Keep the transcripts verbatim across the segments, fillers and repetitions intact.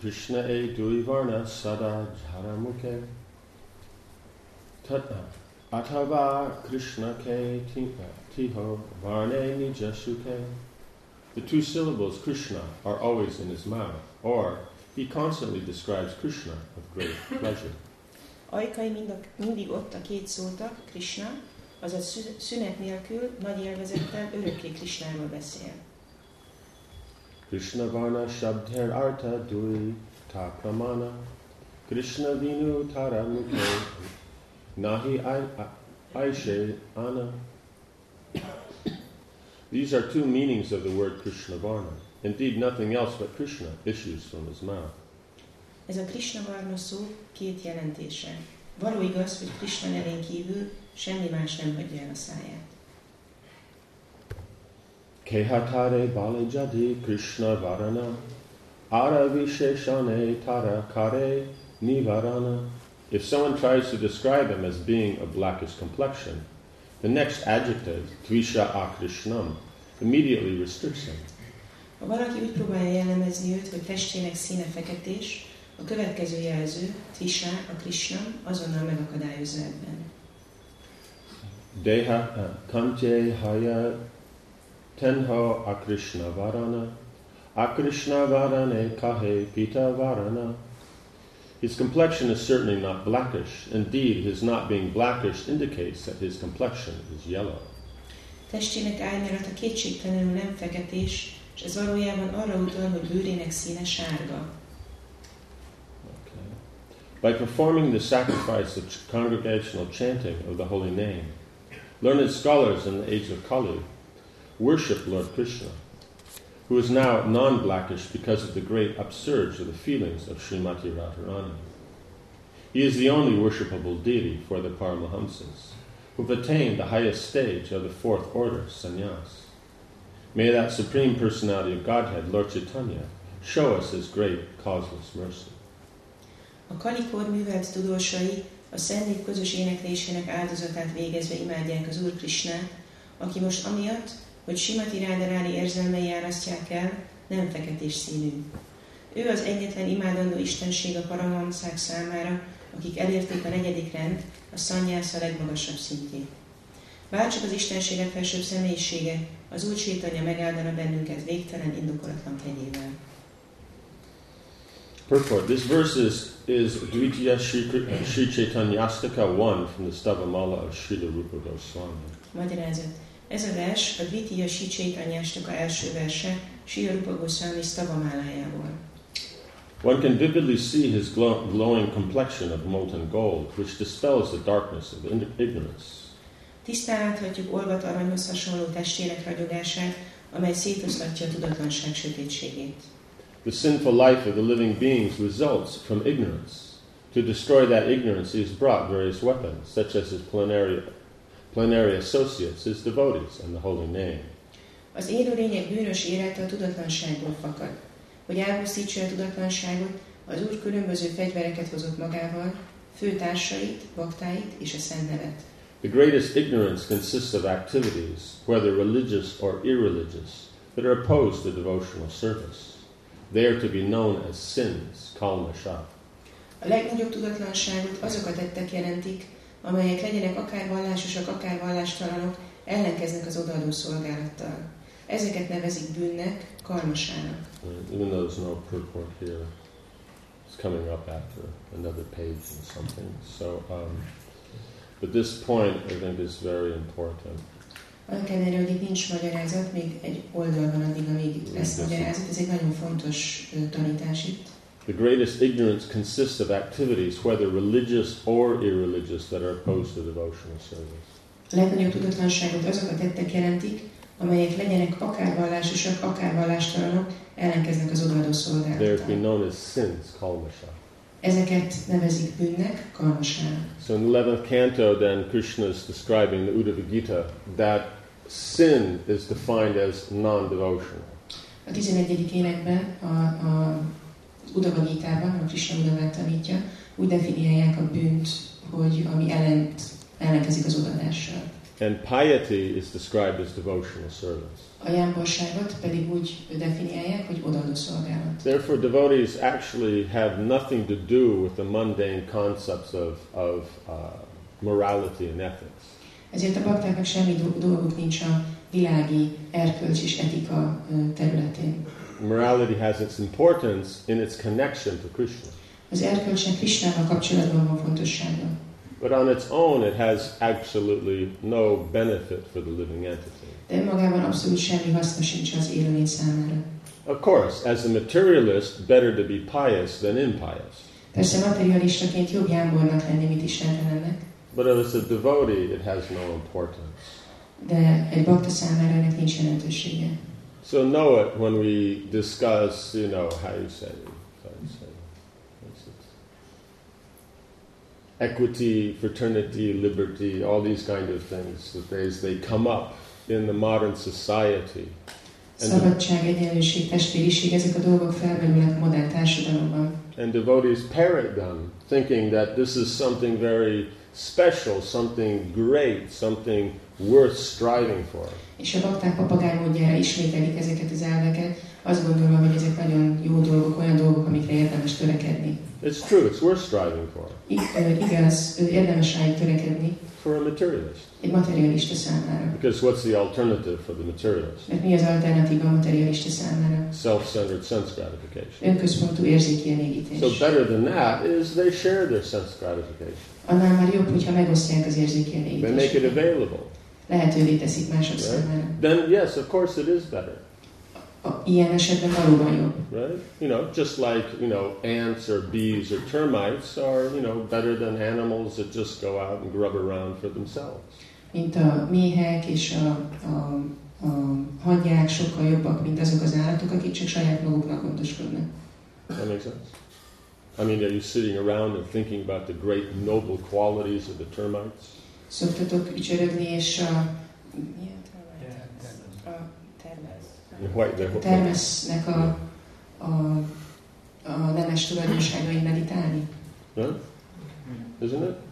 Krishna e duivarna sada jharamukhe tata atava Krishna ke tiho varne nijasukhe. The two syllables Krishna are always in his mouth, or he constantly describes Krishna with great pleasure. Ajkai mind, mindig ott a két szótak, Krishna, azaz szünet nélkül, nagy élvezettel örökké Krishnáról beszél. Krishna varna shabdher artha dui ta pramana Krishna vinu tara mukhe nahi aishe ana. These are two meanings of the word Krishna varna. Indeed, nothing else but Krishna issues from his mouth. Ez a Krishna varna szó két jelentése. Való igaz, hogy Krishna nevén kívül semmi más nem hagyja el a száját. Kehatare balajadi Krishna varana aravisheshane tara kare nivarana. If someone tries to describe him as being of blackish complexion, the next adjective, Tvisha akrishnam, immediately restricts him. Ha valaki úgy próbálja jellemezni őt, hogy testének színe feketés, a következő jelző, Tvisha akrishnam, azonnal megakadályozza ebben. Deha kante haya tenho akrishna varana akrishna varane kahe pita varana. His complexion is certainly not blackish. Indeed, his not being blackish indicates that his complexion is yellow. Testének árnyalata kétségtelenül nem feketés, és ez valójában arra utal, hogy bőrének színe sárga. Okay. By performing the sacrifice of congregational chanting of the holy name, learned scholars in the age of Kali worship Lord Krishna, who is now non-blackish because of the great upsurge of the feelings of Srimati Radharani. He is the only worshipable deity for the Paramahamsas, who have attained the highest stage of the fourth order, sannyas. May that Supreme Personality of Godhead, Lord Chaitanya, show us his great causeless mercy. A Kalikor művelt tudósai a Szent közös éneklésének áldozatát végezve imádják az Úr Krishnát, aki most amiatt, hogy Srimati Radharani érzelmei árasztják el, nem feketés színű. Ő az egyetlen imádandó istenség a Paramahamszák számára, akik elérték a negyedik rend, a szannyász a legmagasabb szintjét. Bárcsak az istenségek felsőbb személyisége, az Úr Chaitanya megáldana bennünket végtelen, indokolatlan kegyével. Purport. This verse is, is Dvitiya Sri Chaitanyastaka one from the Stavamala of Srila Rupa Goswami. Magyarázat. Ez a vers a Dvitiya Sri Chaitanyastaka első verse Srila Rupa Goswami Stavamálájából. One can vividly see his glow, glowing complexion of molten gold, which dispels the darkness of ignorance. Tisztán láthatjuk olvat aranyhoz hasonló testének ragyogását, amely szétoszlatja a tudatlanság sötétségét. The sinful life of the living beings results from ignorance. To destroy that ignorance, he has brought various weapons, such as his plenary, plenary associates, his devotees, and the holy name. Az élő lények bűnös élete a tudatlanságból fakad. Hogy elpusztítsa a tudatlanságot, az Úr különböző fegyvereket hozott magával, főtársait, baktáit és a szent nevet. The greatest ignorance consists of activities, whether religious or irreligious, that are opposed to devotional service. They are to be known as sins, kalmasha. A legnagyobb tudatlanságot azok a tettek jelentik, amelyek legyenek akár vallásosak, akár vallástalanok, ellenkeznek az odaadó szolgálattal. Ezeket nevezik bűnnek, kalmasának. Even though there's no purport here, it's coming up after another page and something. So, um, but this point I think is very important. Annak ellenére, hogy itt nincs magyarázat, még egy oldal van addig, amíg itt lesz magyarázat, ez egy nagyon fontos uh, tanítás itt. The greatest ignorance consists of activities, whether religious or irreligious, that are opposed to devotional service. A legnagyobb tudatlanságot azok a tettek jelentik, amelyek legyenek akár vallásosak, akár vallástalanok, ellenkeznek az odaadó szolgálattal. They are to be known as sins, kalmasha. Ezeket nevezik bűnnek, kalmasának. So in the eleventh canto, then Krishna is describing the Uddhava Gita, that sin is defined as non-devotional. A tizenegyedik énekben, a, a Uddhava Gitában, a Krishna Uddhavát tanítja, úgy definiálják a bűnt, hogy ami ellent, ellenkezik az odaadással. And piety is described as devotional service. A jámborságot pedig úgy definiálják, hogy odaadó szolgálat. Therefore, devotees actually have nothing to do with the mundane concepts of, of uh, morality and ethics. Ezért a baktáknak semmi dolguk nincs a világi erkölcs és etika területén. Morality has its importance in its connection to Krishna. Az erkölcsnek Krishnával kapcsolatban van fontossága. But on its own, it has absolutely no benefit for the living entity. De önmagában abszolút semmi haszna sincs az élőlény számára. Of course, as a materialist, better to be pious than impious. Persze materialistaként jobb jámbornak lenni, mint istentelennek. But as a devotee, it has no importance. De egy bakta számára ennek nincs jelentősége. So know it when we discuss, you know, how you say, how you say, equity, fraternity, liberty, all these kind of things, that they, they come up in the modern society. Szabadság, egyenlőség, testvériség, ezek a dolgok felmerülnek a modern társadalomban. And devotees parrot them, thinking that this is something very special, something great, something worth striving for. És a bakták papagáj módjára ismételik ezeket az elveket, azt gondolom, hogy ezek nagyon jó dolgok, olyan dolgok, amikre érdemes törekedni. It's true, it's worth striving for. I, uh, igaz, érdemes rájuk törekedni. For a materialist. Egy materialista számára. Because what's the alternative for the materialist? Mert mi az alternatíva a materialista számára? Self-centered sense gratification. Önközpontú érzéki elégítés. So better than that is they share their sense gratification. Annál már jobb, hogyha megosztják az érzéki elégítést. They make it available. Lehetővé teszik mások Right? számára. Then yes, of course it is better. A, ilyen esetben valóban jobb. Right? You know, just like, you know, ants or bees or termites are, you know, better than animals that just go out and grub around for themselves. Mint a méhek és a, a, a hangyák sokkal jobbak, mint azok az állatok, akik csak saját maguknak gondoskodnak. That makes sense? I mean, are you sitting around and thinking about the great noble qualities of the termites? Szoktatok ücsörögni, és a... Milyen termesz? A termesz. A termesznek a, a, a nemes tulajdonságain meditálni. No? Isn't it?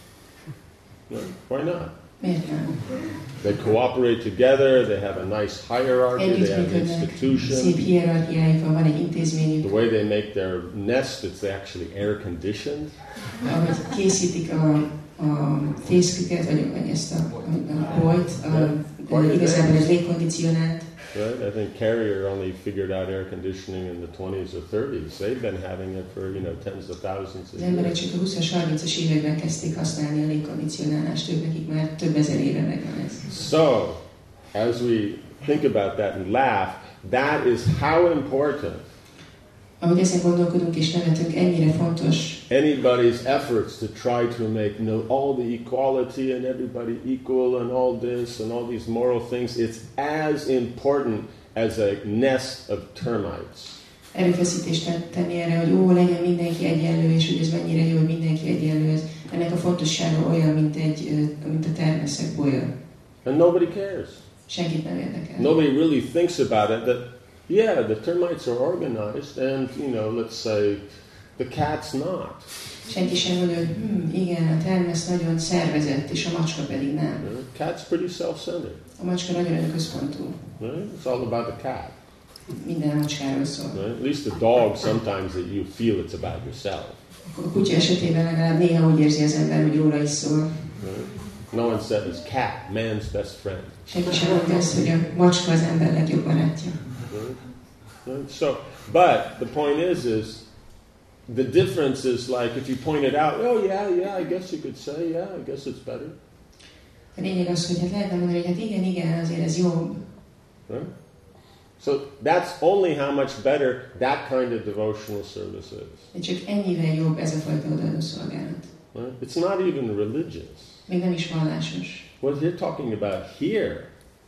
No? Why not? Miért nem? They cooperate together, they have a nice hierarchy, they have an institution. Szép hierarchiájuk van, van egy intézményük. The way they make their nest, it's actually air conditioned. Ahogy készítik a, a fészküket, vagy, vagy ezt a, a bolyt, yeah. Igazából ez légkondicionált. Right? I think Carrier only figured out air conditioning in the twenties or thirties. They've been having it for, you know, tens of thousands of years. Az emberek csak a húszas, harmincas években kezdték használni a légkondicionálást, ők nekik már több ezer éve megvan ez. So, as we think about that and laugh, that is how important ahogy ezen gondolkodunk és nevetünk, ennyire fontos anybody's efforts to try to make you know, all the equality and everybody equal and all this and all these moral things, it's as important as a nest of termites. Erőfeszítést tenni erre, hogy ó, legyen mindenki egyenlő, és hogy ez mennyire jó, hogy mindenki egyenlő, ez, ennek a fontossága olyan, mint, egy, mint a természet bolya. And nobody cares. Senkit nem érdekel. Nobody really thinks about it, that yeah, the termites are organized, and, you know, let's say, the cat's not. Senki sem mondja, hogy hm, igen, a termész nagyon szervezett, és a macska pedig nem. Yeah, cat's pretty self-centered. A macska nagyon önközpontú. Right? It's all about the cat. Minden a macskáról szól. Right? At least the dog, sometimes that you feel it's about yourself. A kutya esetében legalább néha úgy érzi az ember, hogy róla is szól. Right? No one says cat, man's best friend. Senki sem mondja azt, hogy a macska az ember legjobb barátja. Right? So, but the point is, is the difference is like if you point it out, oh yeah, yeah, I guess you could say, yeah, I guess it's better. A lényeg az, hogy hát lehetne mondani, hogy hát igen, igen, azért ez jobb. Right? So that's only how much better that kind of devotional service is. De csak ennyivel jobb ez a fajta odaadó szolgálat. Right? It's not even religious. Még nem is vallásos. What you're talking about here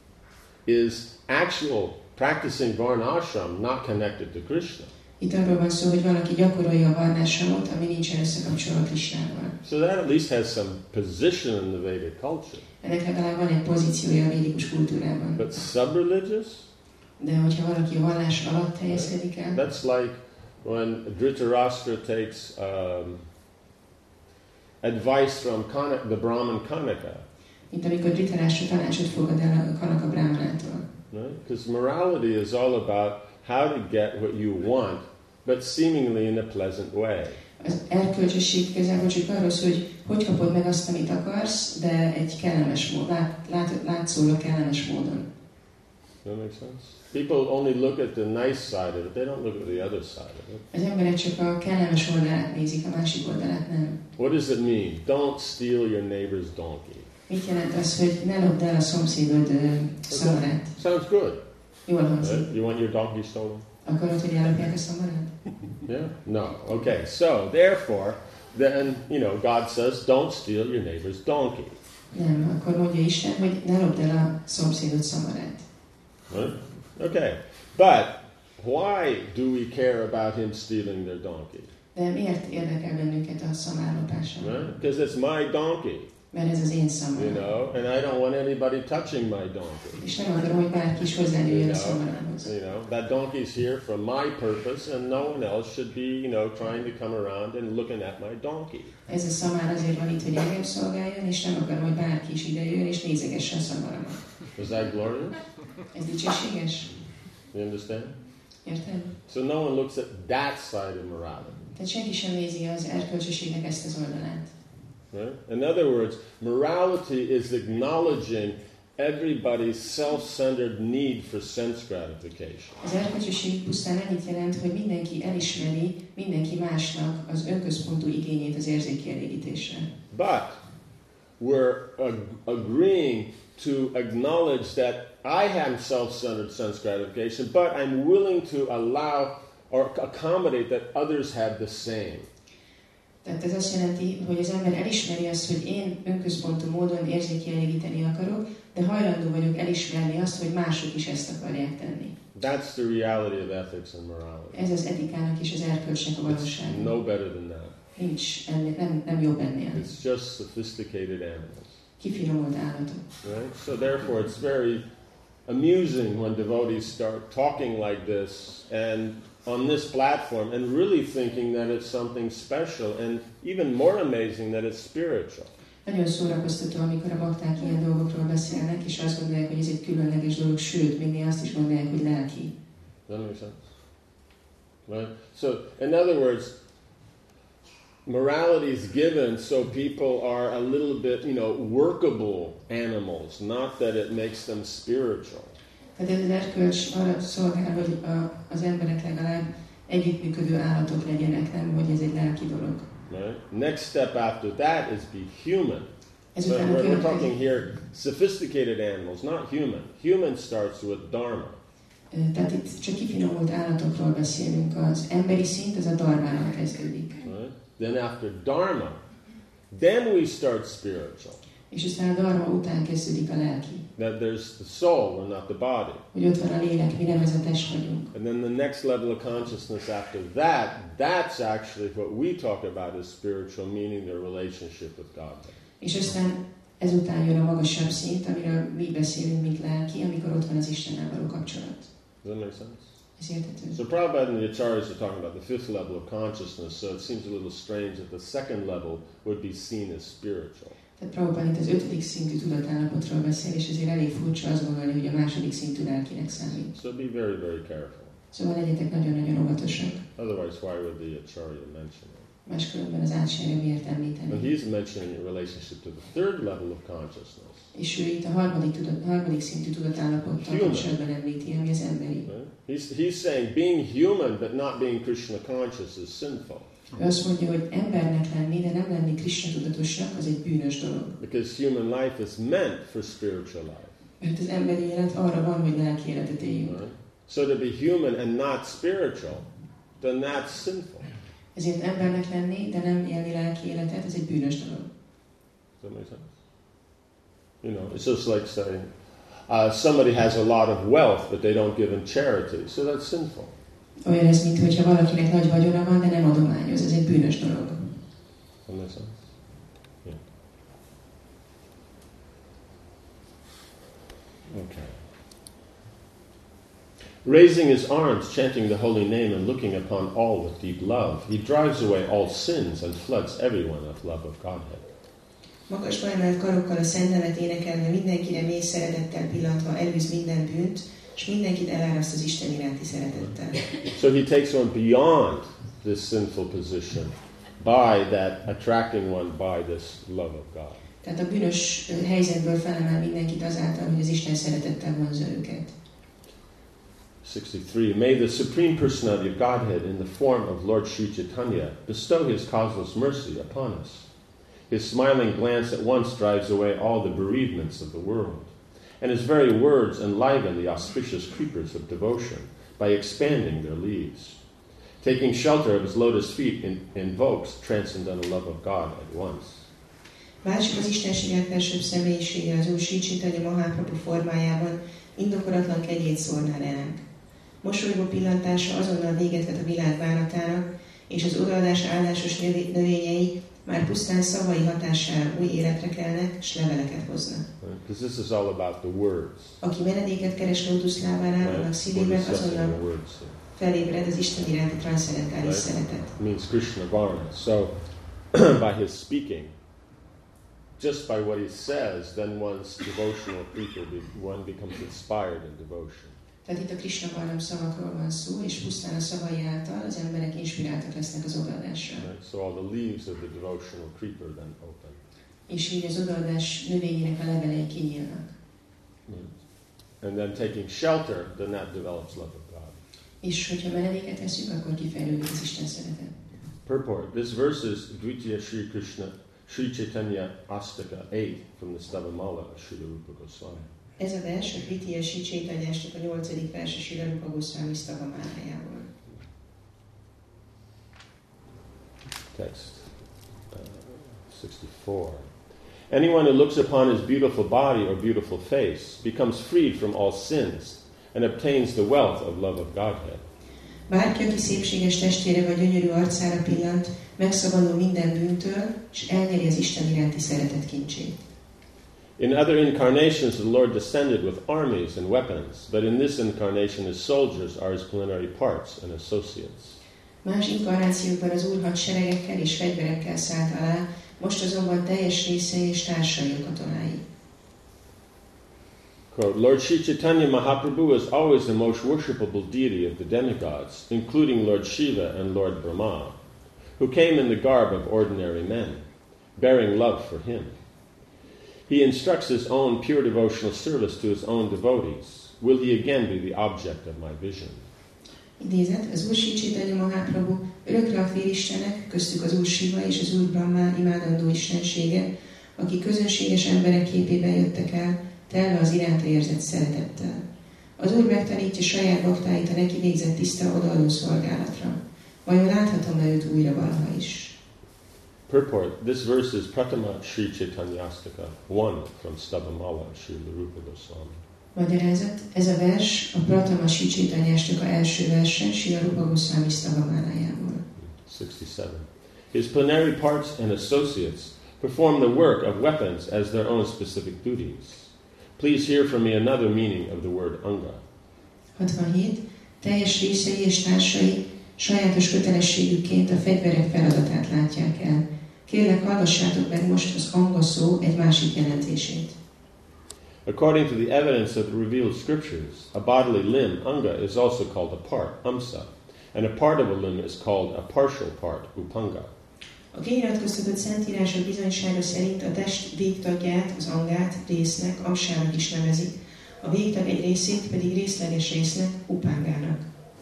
is actual practicing varnashram not connected to Krishna. Itt arról van szó, hogy valaki gyakorolja a varnashramot, ami nincsen összekapcsolva Krishnával. So that at least has some position in the Vedic culture. Ennek legalább van egy pozíciója a védikus kultúrában. But sub-religious? De hogyha valaki a vallás alatt helyezkedik el, that's like when Dhritarashtra takes um, advice from Kana, the Brahmin Kanaka. Mint amikor Dhritarashtra tanácsot fogad el a Kanaka Brahmanától. Right? Because morality is all about how to get what you want, but seemingly in a pleasant way. Az erkölcsösség igazából csak arról szól, hogy hogy kapod meg azt, amit akarsz, de egy kellemes módon, lát, lát, látszólag kellemes módon. That makes sense? People only look at the nice side of it. They don't look at the other side of it. Az emberek csak a kellemes oldalát nézik, a másik oldalát nem. What does it mean? Don't steal your neighbor's donkey. Mit jelent az, hogy ne lopd el a szomszédod uh, szamarát? Sounds good. Jól hangzik. Right? You want your donkey stolen? Akarod, hogy ellopják a szamarát? Yeah? No. Okay. So, therefore, then, you know, God says, don't steal your neighbor's donkey. Nem, akkor mondja Isten, hogy ne lopd el a szomszédod szamarát. Right? Okay. But why do we care about him stealing their donkey? De miért érdekel bennünket a szamárlopása? Right? Because it's my donkey. Mert ez az én szamaram. You know, and I don't want anybody touching my donkey. És nem akarom, hogy bárki is hozzájöjjön a szamarámhoz. You know, that donkey's here for my purpose, and no one else should be, you know, trying to come around and looking at my donkey. Ez a szamár azért van itt, hogy engem szolgáljon, és nem akarom, hogy bárki is ide jön, és nézegesse a szamaramat. Is that glorious? Ez dicsőséges? You understand? Érted? So no one looks at that side of morality. Tehát senki sem nézi az erkölcsösségnek ezt az oldalát. Right? In other words, morality is acknowledging everybody's self-centered need for sense gratification. Az erkölcsösség pusztán annyit jelent, hogy mindenki elismeri mindenki másnak az önközpontú igényét az érzékkielégítésre. But we're ag- agreeing to acknowledge that I have self-centered sense gratification, but I'm willing to allow or accommodate that others have the same. Tehát ez azt jelenti, hogy az ember elismeri azt, hogy én önközpontú módon érzékkielégíteni akarok, de hajlandó vagyok elismerni azt, hogy mások is ezt akarják tenni. That's the reality of ethics and morality. Ez az etikának és az erkölcsnek a valósága. No better than that. Nincs ennél, nem, nem jobb ennél. It's just sophisticated animals. Kifinomult állatok. Right? So therefore it's very amusing when devotees start talking like this and on this platform and really thinking that it's something special, and even more amazing that it's spiritual. Nagyon szórakoztató, amikor a bakták ilyen dolgokról beszélnek, és azt gondolják, hogy ez egy különleges dolog, sőt, még azt is gondolják, hogy lelki. Does that make sense? Right? So, in other words, morality is given so people are a little bit, you know, workable animals, not that it makes them spiritual. Tehát ez az erkölcs arra szolgál, hogy a, az emberek legalább együttműködő állatok legyenek, nem, hogy ez egy lelki dolog. Right? Next step after that is be human. Ez So után a we're, we're következő, talking here sophisticated animals, not human. Human starts with dharma. tehát itt csak kifinomult állatokról beszélünk, az emberi szint az a dharmánál kezdődik. Right? Then after dharma, then we start spiritual. És aztán a dharma után kezdődik a lelki. That there's the soul and not the body. Hogy ott van a lélek, mi nem ez a test vagyunk. And then the next level of consciousness after that, that's actually what we talk about as spiritual, meaning the relationship with God. És aztán ezután jön a magasabb szint, amiről mi beszélünk, mint lelki, amikor ott van az Istennel való kapcsolat. Does that make sense? Ez érthető? So Prabhupada and the Acharyas are talking about the fifth level of consciousness, so it seems a little strange that the second level would be seen as spiritual. Tehát Prabhupada itt az ötödik szintű tudatállapotról beszél, és ezért elég furcsa azt gondolni, hogy a második szintű lelkinek számít. So be very, very careful. Szóval legyetek nagyon-nagyon óvatosak. Otherwise, why would the Acharya mention it? Máskülönben az átsérő miért And említeni. he's mentioning in relationship to the third level of consciousness. És ő itt a harmadik, tudat, harmadik szintű tudatállapottal Human. kapcsolatban említi, ami az emberi. Right? He's, he's saying being human but not being Krishna conscious is sinful. Ő azt mondja, hogy embernek lenni, de nem lenni Krishna tudatosnak, az egy bűnös dolog. Because human life is meant for spiritual life. Mert az emberi élet arra van, hogy lelki életet éljünk. Right? So to be human and not spiritual, then that's sinful. Ezért embernek lenni, de nem élni lelki életet, ez egy bűnös dolog. Does that make sense? You know, it's just like saying uh, somebody has a lot of wealth but they don't give in charity, so that's sinful. Olyan ez, mint hogyha valakinek nagy vagyona van, de nem adományoz, ez egy bűnös dolog. Does that make sense? Yeah. Okay. Raising his arms, chanting the holy name, and looking upon all with deep love, he drives away all sins and floods everyone with love of Godhead. Magasba emelt karokkal a szent nevet énekelve, mindenkire mély szeretettel pillantva elűz minden bűnt, és mindenkit eláraszt az Isten iránti szeretettel. So he takes one beyond this sinful position by that attracting one by this love of God. Tehát a bűnös helyzetből felemel mindenkit azáltal, hogy az Isten szeretettel vonzza őket. sixty-three. May the supreme personality of Godhead in the form of Lord Sri Chaitanya bestow his causeless mercy upon us. His smiling glance at once drives away all the bereavements of the world, and his very words enliven the auspicious creepers of devotion by expanding their leaves. Taking shelter of his lotus feet in, invokes transcendental love of God at once. Váltsuk az Istenségek felsőbb személyisége az Úr Sri Chaitanya Mahaprabhu formájában indokolatlan kegyét szórná ránk. Mosolygó pillantása azonnal véget vet a világ bánatának, és az odaadás áldásos növényei már pusztán szavai hatására új életre kelnek, és leveleket hoznak. Because this is all about the words. Aki menedéket keres lótuszlábánál, annak szívében azonnal felébred az Isten iránti transzcendentális szeretet. It means Krishna Varna. So, by his speaking, just by what he says, then one's devotional creature, be, one becomes inspired in devotion. Tehát itt a Krishna Varnam szavakról van szó, és pusztán a szavai által az emberek inspiráltak lesznek az odaadásra. Right? So all the leaves of the devotional creeper then open. És így az odaadás növényének a levelei kinyílnak. Mm. And then taking shelter, then that develops love of God. És hogyha menedéket eszünk, akkor kifejlődik az Isten szeretet. Purport. This verse is Dvitiya Sri Krishna, Sri Chaitanya Astaka eight from the Stavamala of Srila Rupa Goswami. Ez a vers a Dvitiya Sri Chaitanyásnak a nyolcadik verse Srila Rupa Goswami Stavamálájából. Text uh, sixty-four. Anyone who looks upon his beautiful body or beautiful face becomes freed from all sins and obtains the wealth of love of Godhead. Bárki, aki szépséges testére vagy gyönyörű arcára pillant, megszabadul minden bűntől, és elnyeri az Isten iránti szeretet kincsét. In other incarnations, the Lord descended with armies and weapons, but in this incarnation, his soldiers are his plenary parts and associates. Más inkarnációkban az Úr hadseregekkel és fegyverekkel szállt alá, most azonban teljes részei és társai a katonái. Quote, Lord Sri Chaitanya Mahaprabhu is always the most worshipable deity of the demigods, including Lord Shiva and Lord Brahma, who came in the garb of ordinary men, bearing love for him. He instructs his own pure devotional service to his own devotees. Will he again be the object of my vision? Idézet, az Úr Sri Chaitanya Mahaprabhu örökre a félistenek, köztük az Úr Shiva és az Úr Brahma imádandó istensége, akik közönséges emberek képében jöttek el, telve az iránta érzett szeretettel. Az Úr megtanítja saját baktáit a neki végzett tiszta odaadó szolgálatra. Vajon láthatom-e őt újra valaha is? Purport. This verse is Pratama Sri Chaitanyastaka, one from Stavamala, Sri Rupa Goswami. Magyarázat, ez a vers a Pratama Sri Chaitanyastaka első verse, Sri Rupa Goswami Stavamálájából. sixty-seven. His plenary parts and associates perform the work of weapons as their own specific duties. Please hear from me another meaning of the word anga. hatvanhét. Teljes részei és társai sajátos kötelességükként a fegyverek feladatát látják el. Kérlek, hallgassátok meg most az anga szó egy másik jelentését. According to the evidence of the revealed scriptures, a bodily limb, anga, is also called a part, amsa, and a part of a limb is called a partial part, upanga. A kinyilatkoztatott szentírások bizonysága szerint a test végtagját, az angát résznek, amsának is nevezik, a végtag egy részét pedig részleges résznek, upángának.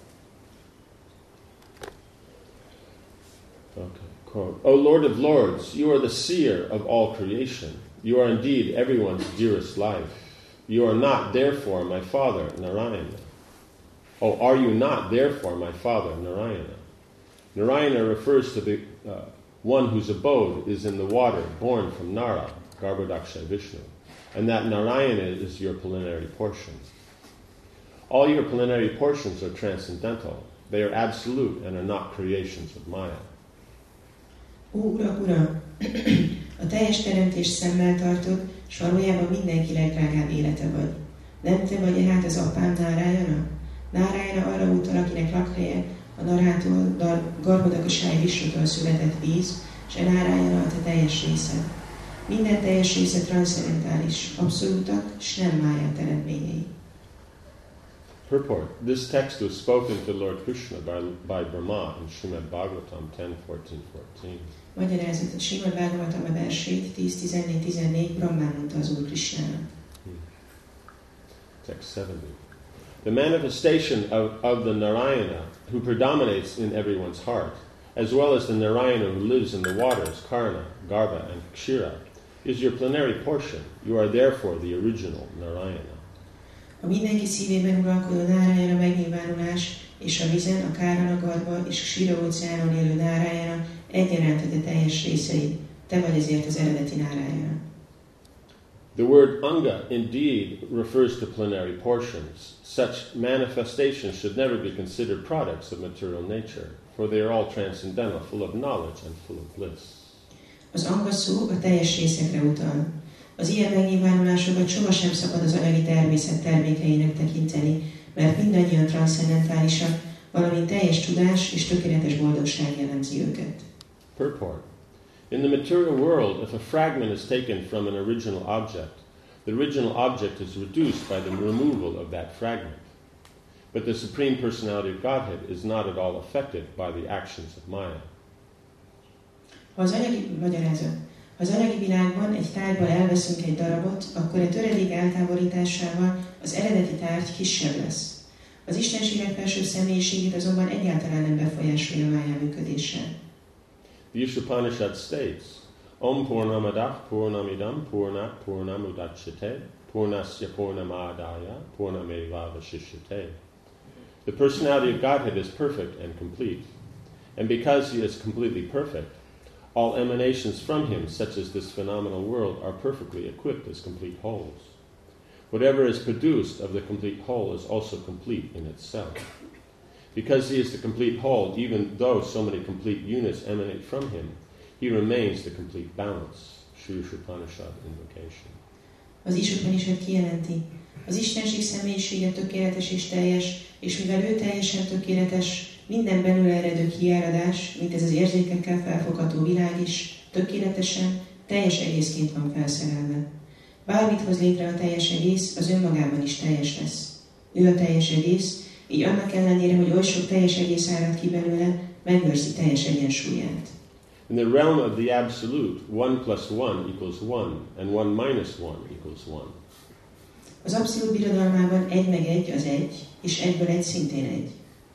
Okay. Quote, O Lord of Lords, you are the seer of all creation. You are indeed everyone's dearest life. You are not therefore my father, Narayana. Oh, are you not therefore my father, Narayana? Narayana refers to the uh, one whose abode is in the water, born from Nara, Garbhodaksha Vishnu, and that Narayana is your plenary portion. All your plenary portions are transcendental. They are absolute and are not creations of Maya. Ó, Uram, Uram! A teljes teremtést szemmel tartod, s valójában mindenki legdrágább élete vagy. Nem te vagy hát az apám Nárayana? Nárayana arra utal, akinek lakhelye a Narától, Garbhodakasai Visnutól született víz, és a Nárayana a te teljes részed. Minden teljes része transzcendentális, abszolútak, s nem máját eredményei. Purport. This text was spoken to Lord Krishna by, by Brahma in Srimad Bhagavatam ten fourteen fourteen. Magyarázat, a Srimad Bhagavatam a versét tíz tizennégy tizennégy Brahmán mondta az Úr Krishnának. Hmm. Text seventy. The manifestation of, of the Narayana who predominates in everyone's heart, as well as the Narayana who lives in the waters, Karna, Garbha, and Kshira, is your plenary portion. You are therefore the original Narayana. A mindenki szívében uralkodó Nárayana megnyilvánulás, és a vizen, a Kárana, Garbha és Kshira óceánon élő Nárayana egyaránt a te teljes részeid. Te vagy ezért az eredeti Nárayana. The word anga indeed refers to plenary portions. Such manifestations should never be considered products of material nature, for they are all transcendental, full of knowledge and full of bliss. Az anga szó a teljes részekre utal. Az ilyen megnyilvánulásokat sohasem szabad az anyagi természet termékeinek tekinteni, mert mindannyian transzcendentálisak, valamint teljes tudás és tökéletes boldogság jellemzi őket. Purport. In the material world, if a fragment is taken from an original object, the original object is reduced by the removal of that fragment. But the Supreme Personality of Godhead is not at all affected by the actions of Maya. Ha az anyagi, magyarázat, ha az anyagi világban egy tárgyból elveszünk egy darabot, akkor a töredék eltávolításával az eredeti tárgy kisebb lesz. Az Istenségek felsőbb személyiségét azonban egyáltalán nem befolyásolja Mája működése. The Ishopanishad states, Om Purnamadah Purnamidam Purnat Purnamudachyate Purnasya Purnamadaya Purnamevavashishyate. The personality of Godhead is perfect and complete, and because he is completely perfect, all emanations from him, such as this phenomenal world, are perfectly equipped as complete wholes. Whatever is produced of the complete whole is also complete in itself. Because he is the complete whole, even though so many complete units emanate from him, he remains the complete balance. Sri Upanishad invocation. Az Upanishad kijelenti, az Istenség személyisége tökéletes és teljes, és mivel ő teljesen tökéletes, minden belőle eredő kiáradás, mint ez az érzékekkel felfogható világ is, tökéletesen, teljes egészként van felszerelve. Bármit hoz létre a teljes egész, az önmagában is teljes lesz. Ő a teljes egész, így annak ellenére, hogy oly sok teljes egész árad ki belőle, megőrzi teljes egyensúlyát. In the realm of the absolute, one plus one equals one, and one minus one equals one. Az abszolút birodalmában egy meg egy az egy, és egyből egy szintén egy.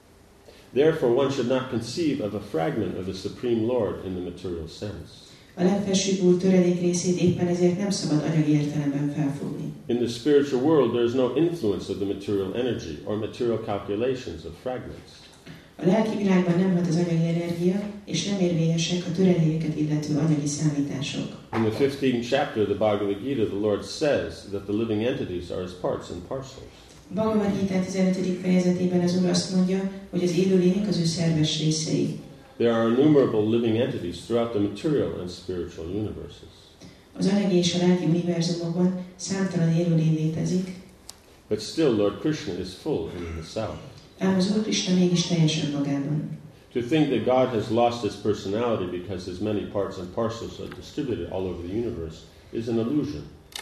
Therefore one should not conceive of a fragment of the Supreme Lord in the material sense. A legfelsőbb Úr töredék részét éppen ezért nem szabad anyagi értelemben felfogni. In the spiritual world there is no influence of the material energy or material calculations of fragments. A lelki világban nem hat az anyagi energia, és nem érvényesek a töredékeket illető anyagi számítások. In the fifteenth chapter of the Bhagavad Gita, the Lord says that the living entities are as parts and parcels. Bhagavad Gita tizenötödik fejezetében az Úr azt mondja, hogy az élőlények az ő szerves részei. There are innumerable living entities throughout the material and spiritual universes. Az anyagi és a lelki univerzumokban számtalan élőlény létezik. But still Lord Krishna is full in himself. Ám az Úr Krishna mégis teljesen magában. To think that God has lost his personality because his many parts and parcels are distributed all over the universe is an illusion.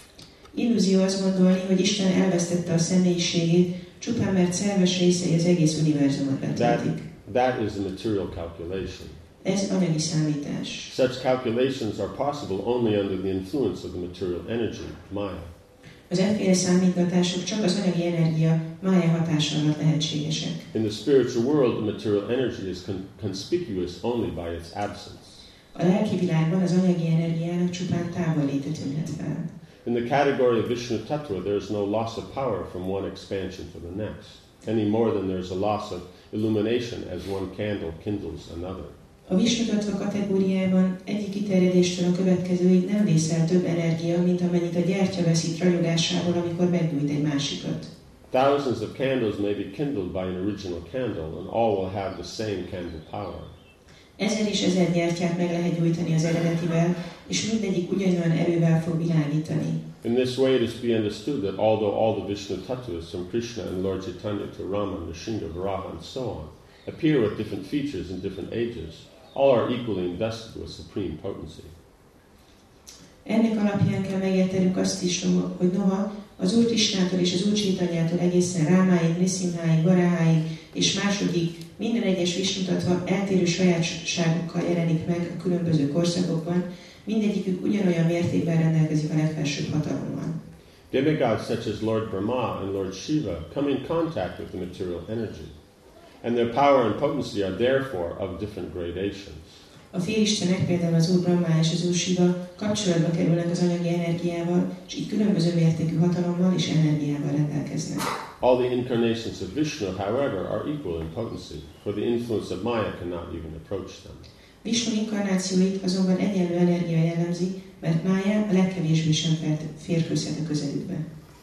Illúzió azt gondolni, hogy Isten elvesztette a személyiségét, csupán mert szerves részei az egész univerzumot betöltik. That is a material calculation. Ez anyagi számítás. Such calculations are possible only under the influence of the material energy, Maya. Az efféle számítgatások csak az anyagi energia, Maya hatása alatt lehetségesek. In the spiritual world, the material energy is con- conspicuous only by its absence. A lelki világban az anyagi energiának csupán távolléte tűnhet fel. In the category of Vishnu Tattva, there is no loss of power from one expansion to the next, any more than there is a loss of illumination as one candle kindles another. A Vishnu-tattva kategóriában egyik kiterjedéstől a következőig nem vészel több energia, mint amennyit a gyertya veszít ragyogásából, amikor meggyújt egy másikat. Thousands of candles may be kindled by an original candle, and all will have the same candle power. Ezer és ezer gyertyát meg lehet gyújtani az eredetivel, és mindegyik ugyanolyan erővel fog világítani. In this way it is to be understood that although all the Vishnu Tattvas from Krishna and Lord Chaitanya to Rama, Nrsimha, Varaha and so on appear with different features in different ages, all are equally invested with supreme potency. Ennek alapján kell megértenünk azt is, hogy noha az Úr Krisnától és az Úr Csaitanyától egészen Rámáig, Niszimháig, Varáháig és másodig minden egyes vismutatva eltérő sajátságokkal jelenik meg a különböző korszakokban, mindegyikük ugyanolyan mértékben rendelkezik a legfelsőbb hatalommal. Demigods such as Lord Brahma and Lord Shiva come in contact with the material energy, and their power and potency are therefore of different gradations. A félistenek, például az Úr Brahma és az Úr Shiva kapcsolatba kerülnek az anyagi energiával, és így különböző mértékű hatalommal és energiával rendelkeznek. All the incarnations of Vishnu, however, are equal in potency, for the influence of Maya cannot even approach them. Vishnu inkarnációit azonban egyenlő energia jellemzi, mert Mája a legkevésbé sem férkőzhet a közelükbe.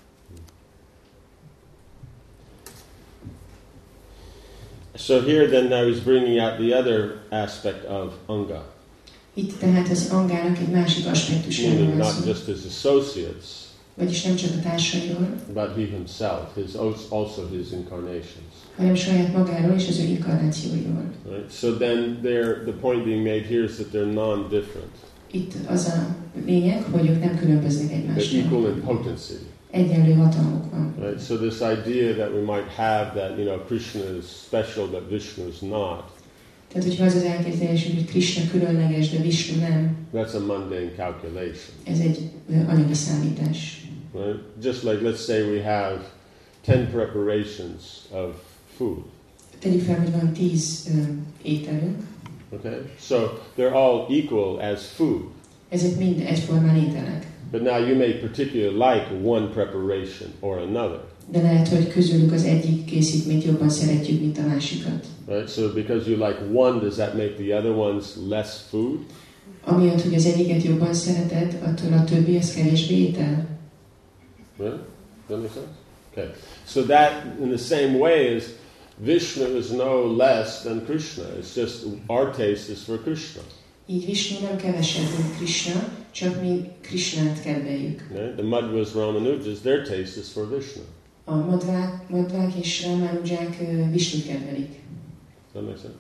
So here then now he's bringing out the other aspect of Anga. Itt tehát az Angának egy másik aspektusáról Meaning van not szó. just his associates, Vagyis nem csak a társairól, but he himself, his also his incarnations. hanem saját magáról és az ő inkarnációiról. Right? So then there, the point being made here is that they're non-different. Itt az a lényeg, hogy ők nem különböznek They're egymástól. equal in potency. Egyenlő hatalmuk van. Right? So this idea that we might have that, you know, Krishna is special but Vishnu is not, Tehát, hogyha az az elképzelésünk, hogy Krishna különleges, de Vishnu nem, that's a mundane calculation. ez egy ö, anyagi számítás. Right? Just like, let's say we have ten preparations of food. Tegyük fel, hogy van tíz ö, ételünk, Okay? So they're all equal as food. ezek mind egyformán ételek. But now you may particularly like one preparation or another. De lehet, hogy közülük az egyik készítményt jobban szeretjük, mint a másikat. Right? So because you like one, does that make the other ones less food? Amiatt, hogy az egyiket jobban szereted, attól a többi az kevésbé étel. Right? Does that make sense? Okay. So that, in the same way, is Vishnu is no less than Krishna. It's just our taste is for Krishna. Így Vishnu nem kevesebb, mint Krishna, csak mi Krishnát kedveljük. Right? The Madhvas Ramanujas, their taste is for Vishnu. A madvák, madvák és Ramanuják Vishnut kedvelik. Does that make sense?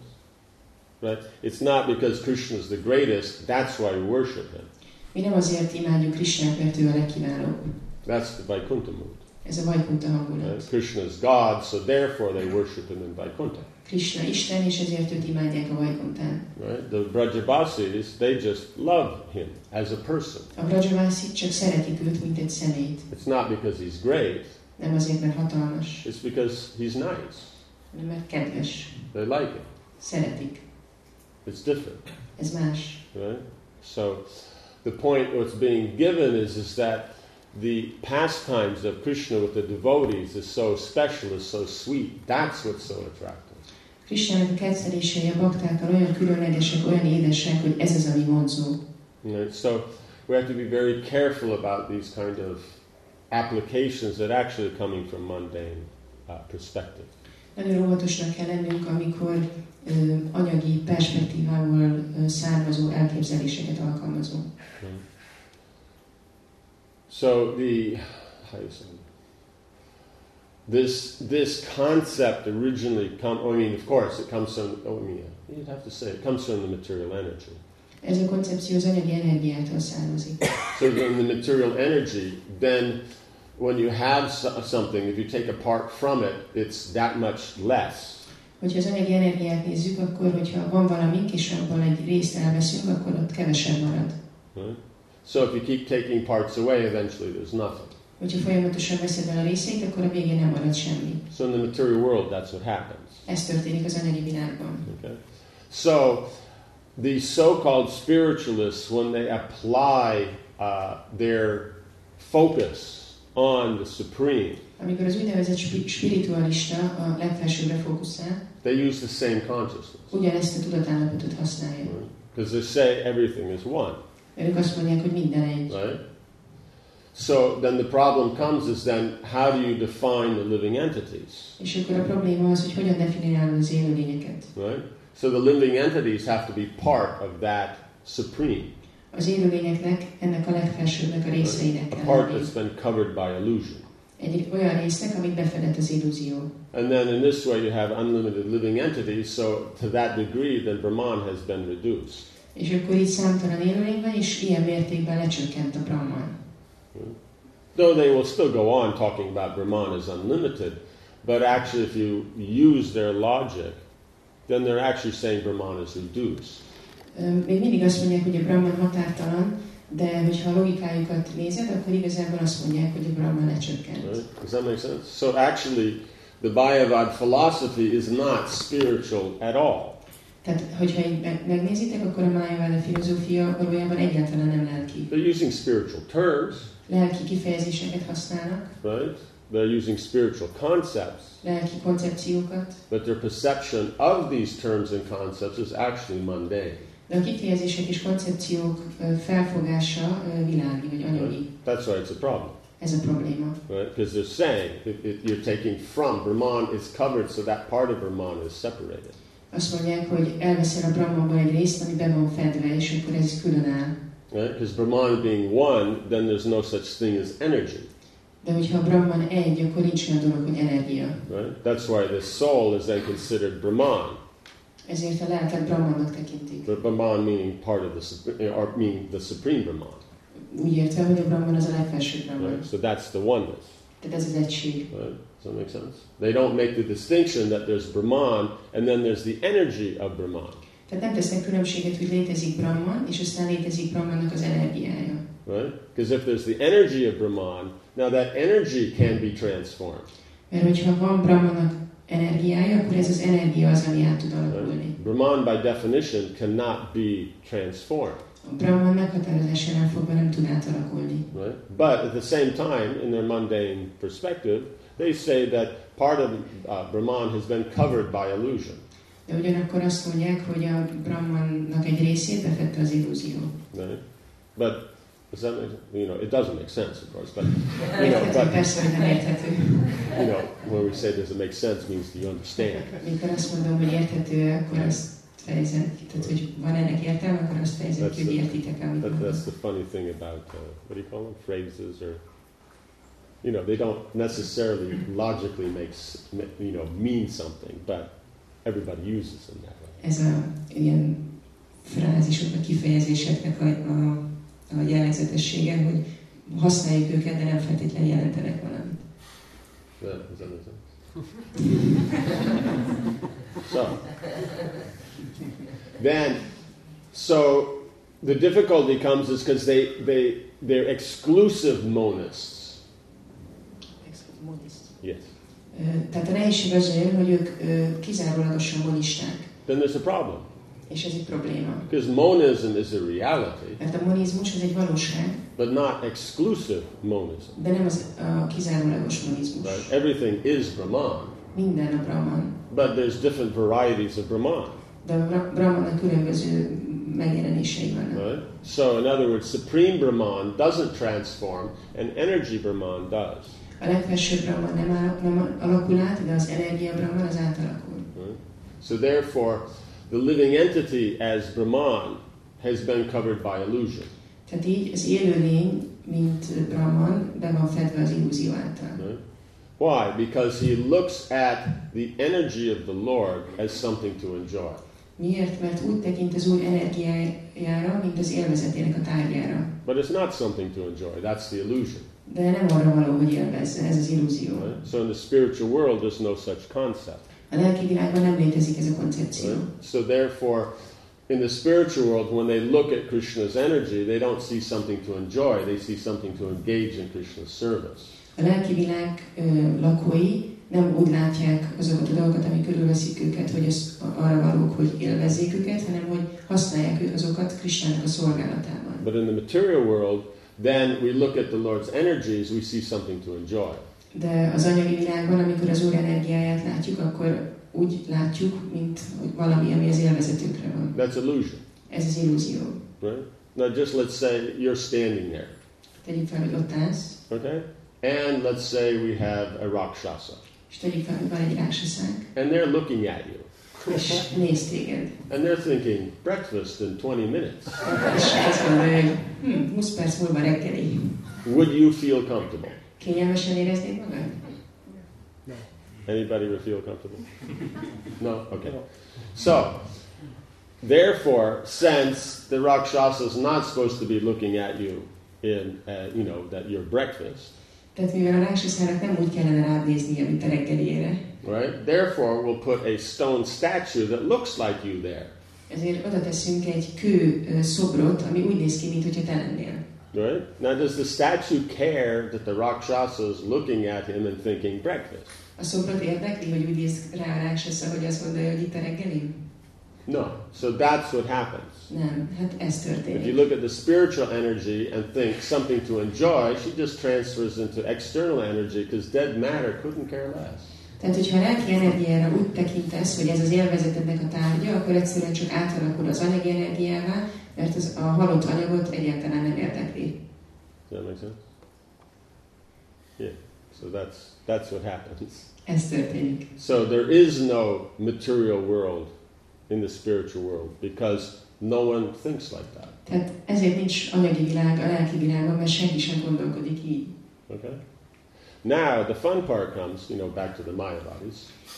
Right? It's not because Krishna is the greatest, that's why we worship him. Mi nem azért imádjuk Krishnát, mert ő a legkiválóbb. That's the Vaikuntha mood. Ez a Vaikuntha hangulat. Right? Krishna is God, so therefore they worship him in Vaikuntha. Krishna Isten, és ezért őt imádják a Vaikuntán. Right? The Brajabasis, they just love him as a person. A Brajavásik csak szeretik őt, mint egy személyt. It's not because he's great, Nem azért, mert hatalmas, it's because he's nice. hanem mert kedves. They like him. Szeretik. It's different. Ez más. Right? So the point what's being given is, is that the pastimes of Krishna with the devotees is so special, is so sweet. That's what's so attractive. Krishnának a kettelései a baktákkal olyan különlegesek, olyan édesek, hogy ez az, ami vonzó. Right? So we have to be very careful about these kind of applications that are actually coming from mundane uh, perspective. Nagyon óvatosnak kell lennünk, amikor ö, anyagi perspektívából ö, származó elképzeléseket alkalmazunk. Hmm. So the how do you say this this concept originally come. I mean, of course, it comes from. Oh, I mean, you'd have to say it comes from the material energy. Ez a koncepció az anyagi energiától származik. So in the material energy, then when you have something, if you take a part from it, it's that much less. Hogyha az anyagi energiát nézzük, akkor hogyha van valamink, és abban egy részt elveszünk, akkor ott kevesebb marad. Right? So if you keep taking parts away, eventually there's nothing. Hogyha folyamatosan veszed el a részeit, akkor a végén nem marad semmi. So in the material world, that's what happens. Ez történik az anyagi világban. Okay? So the so-called spiritualists, when they apply uh, their focus on the supreme, Amikor az úgynevezett spiritualista a legfelsőbbre fókuszál, they use the same consciousness. ugyanezt a tudatállapotot használja. Because they say everything is one. Mert ők azt mondják, hogy minden egy. Right? So then the problem comes is then how do you define the living entities? És akkor a probléma az, hogy hogyan definiálod az élőlényeket. Right? So the living entities have to be part of that supreme. Az élőlényeknek ennek a legfelsőbbnek a részeinek A kell part lenni. that's been covered by illusion. Egy olyan résznek, amit befedett az illúzió. And then in this way you have unlimited living entities, so to that degree then Brahman has been reduced. És akkor így számtalan élőlény van, és ilyen mértékben lecsökkent a Brahman. Though they will still go on talking about Brahman as unlimited, but actually if you use their logic, then they're actually saying Brahman is reduced. Még mindig azt mondják, hogy a Brahman határtalan, de hogyha a logikájukat nézed, akkor igazából azt mondják, hogy a Brahman lecsökkent. Right? Does that make sense? So actually, the Mayavad philosophy is not spiritual at all. Tehát, hogyha így megnézitek, akkor a Mayavada filozófia valójában egyáltalán nem lelki. They're using spiritual terms. Lelki kifejezéseket használnak. Right? They're using spiritual concepts. Lelki koncepciókat. But their perception of these terms and concepts is actually mundane. De a kifejezések és koncepciók felfogása világi vagy anyagi. Right? That's why it's a problem. Ez a probléma. Right? Because they're saying that it, you're taking from Brahman is covered, so that part of Brahman is separated. Azt mondják, hogy elveszel a Brahmanból egy részt, ami be van fedve, és akkor ez külön áll. Right? Because Brahman being one, then there's no such thing as energy. De hogyha a Brahman egy, akkor nincs olyan dolog, hogy energia. Right? That's why the soul is then considered Brahman. Ezért a lelket Brahmannak tekintik. But Brahman meaning part of the or meaning the supreme Brahman. Úgy értve, hogy a Brahman az a legfelsőbb Brahman. Right? So that's the oneness. Tehát ez az egység. Right? Does that make sense? They don't make the distinction that there's Brahman and then there's the energy of Brahman. Tehát nem tesznek különbséget, hogy létezik Brahman, és aztán létezik Brahmannak az energiája. Right? Because if there's the energy of Brahman, now that energy can be transformed. Mert hogyha van Brahmannak energiája, akkor ez az energia az, ami át tud alakulni. Right? Brahman by definition cannot be transformed. A Brahman meghatározásánál fogva nem tud átalakulni. Right? But at the same time, in their mundane perspective, they say that part of uh, Brahman has been covered by illusion. De ugyanakkor azt mondják, hogy a Brahmannak egy részét befedte az illúzió. Right? But does that make, you know, it doesn't make sense, of course. But you know, but persze, hogy nem érthető. you know, when we say does it make sense, means do you understand? Mikor azt mondom, hogy érthető, akkor azt fejezem ki, tehát hogy van ennek értelme, akkor azt fejezem ki, hogy értitek, amit that, mondom. That's the funny thing about uh, what do you call them, phrases, or you know, they don't necessarily logically make you know mean something, but everybody uses them that way. Ez a ilyen frázisok, a kifejezéseknek a, a, a jellegzetessége, hogy használjuk őket, de nem feltétlenül jelentenek valamit. Yeah, does that make sense? So, then, so the difficulty comes is because they they they're exclusive monists. Yes. Tehát a nehézség az olyan, hogy ők kizárólagosan monisták. Then there's a problem. És ez egy probléma. Because monism is a reality. Mert a monizmus az egy valóság. But not exclusive monism. De nem az a kizárólagos monizmus. Right? Everything is Brahman. Minden a Brahman. But there's different varieties of Brahman. De a Brahmannak különböző megjelenései vannak. Right? So in other words, supreme Brahman doesn't transform, and energy Brahman does. A legfelsőbb Brahman nem, áll, nem alakul át, de az energia Brahman az átalakul. Right? So therefore, the living entity as Brahman has been covered by illusion. Tehát így az élőlény, mint Brahman, be van fedve az illúzió által. Right? Why? Because he looks at the energy of the Lord as something to enjoy. Miért? Mert úgy tekint az Úr energiájára, mint az élvezetének a tárgyára. But it's not something to enjoy. That's the illusion. De nem arra való, hogy élvezze, ez az illúzió. Right? So in the spiritual world, there's no such concept. A lelki világban nem létezik ez a koncepció. Right? So therefore, in the spiritual world, when they look at Krishna's energy, they don't see something to enjoy. They see something to engage in Krishna's service. A lelki világ ö, lakói nem úgy látják azokat a dolgokat, amik körülveszik őket, hogy ez arra valók, hogy élvezzék őket, hanem hogy használják ők azokat Krishnának a szolgálatában. But in the material world, then we look at the Lord's energies, we see something to enjoy. De az anyagi világban, amikor az Úr energiáját látjuk, akkor úgy látjuk, mint hogy valami, ami az élvezetünkre van. That's illusion. Ez az illúzió. Right? Now just let's say you're standing there. Tegyük fel, hogy ott állsz. Okay? And let's say we have a rakshasa. És tegyük fel, hogy van egy ráksaszánk. And they're looking at you. És néz téged. And they're thinking, breakfast in twenty minutes. És azt mondja, hogy hm, húsz perc múlva reggeli. Would you feel comfortable? Kényelmesen éreznéd magad? Anybody would feel comfortable? No? Okay. So, Therefore, since the Rakshasa is not supposed to be looking at you in, uh, you know, that your breakfast. Tehát mivel a ráksaszának nem úgy kellene rád néznie, mint a reggelére. Right? Therefore, we'll put a stone statue that looks like you there. Ezért oda teszünk egy kő szobrot, ami úgy néz ki, mint hogyha te lennél. Right? Now, does the statue care that the Rakshasa is looking at him and thinking breakfast? A szobrot érdekli, hogy úgy néz rá a rákshasa, hogy azt gondolja, hogy itt a reggelim? No. So that's what happens. Nem, hát ez történik. If you look at the spiritual energy and think something to enjoy, she just transfers into external energy because dead matter couldn't care less. Tehát, hogyha a lelki energiára úgy tekintesz, hogy ez az élvezetednek a tárgya, akkor egyszerűen csak átalakul az anyagi energiává, mert az, a halott anyagot egyáltalán nem érdekli. Does that make sense? Yeah. So that's that's what happens. Ez történik. So there is no material world in the spiritual world because no one thinks like that. Tehát ezért nincs anyagi világ a lelki világban, mert senki sem gondolkodik így. Okay. Now the fun part comes, you know, back to the Mayavadis.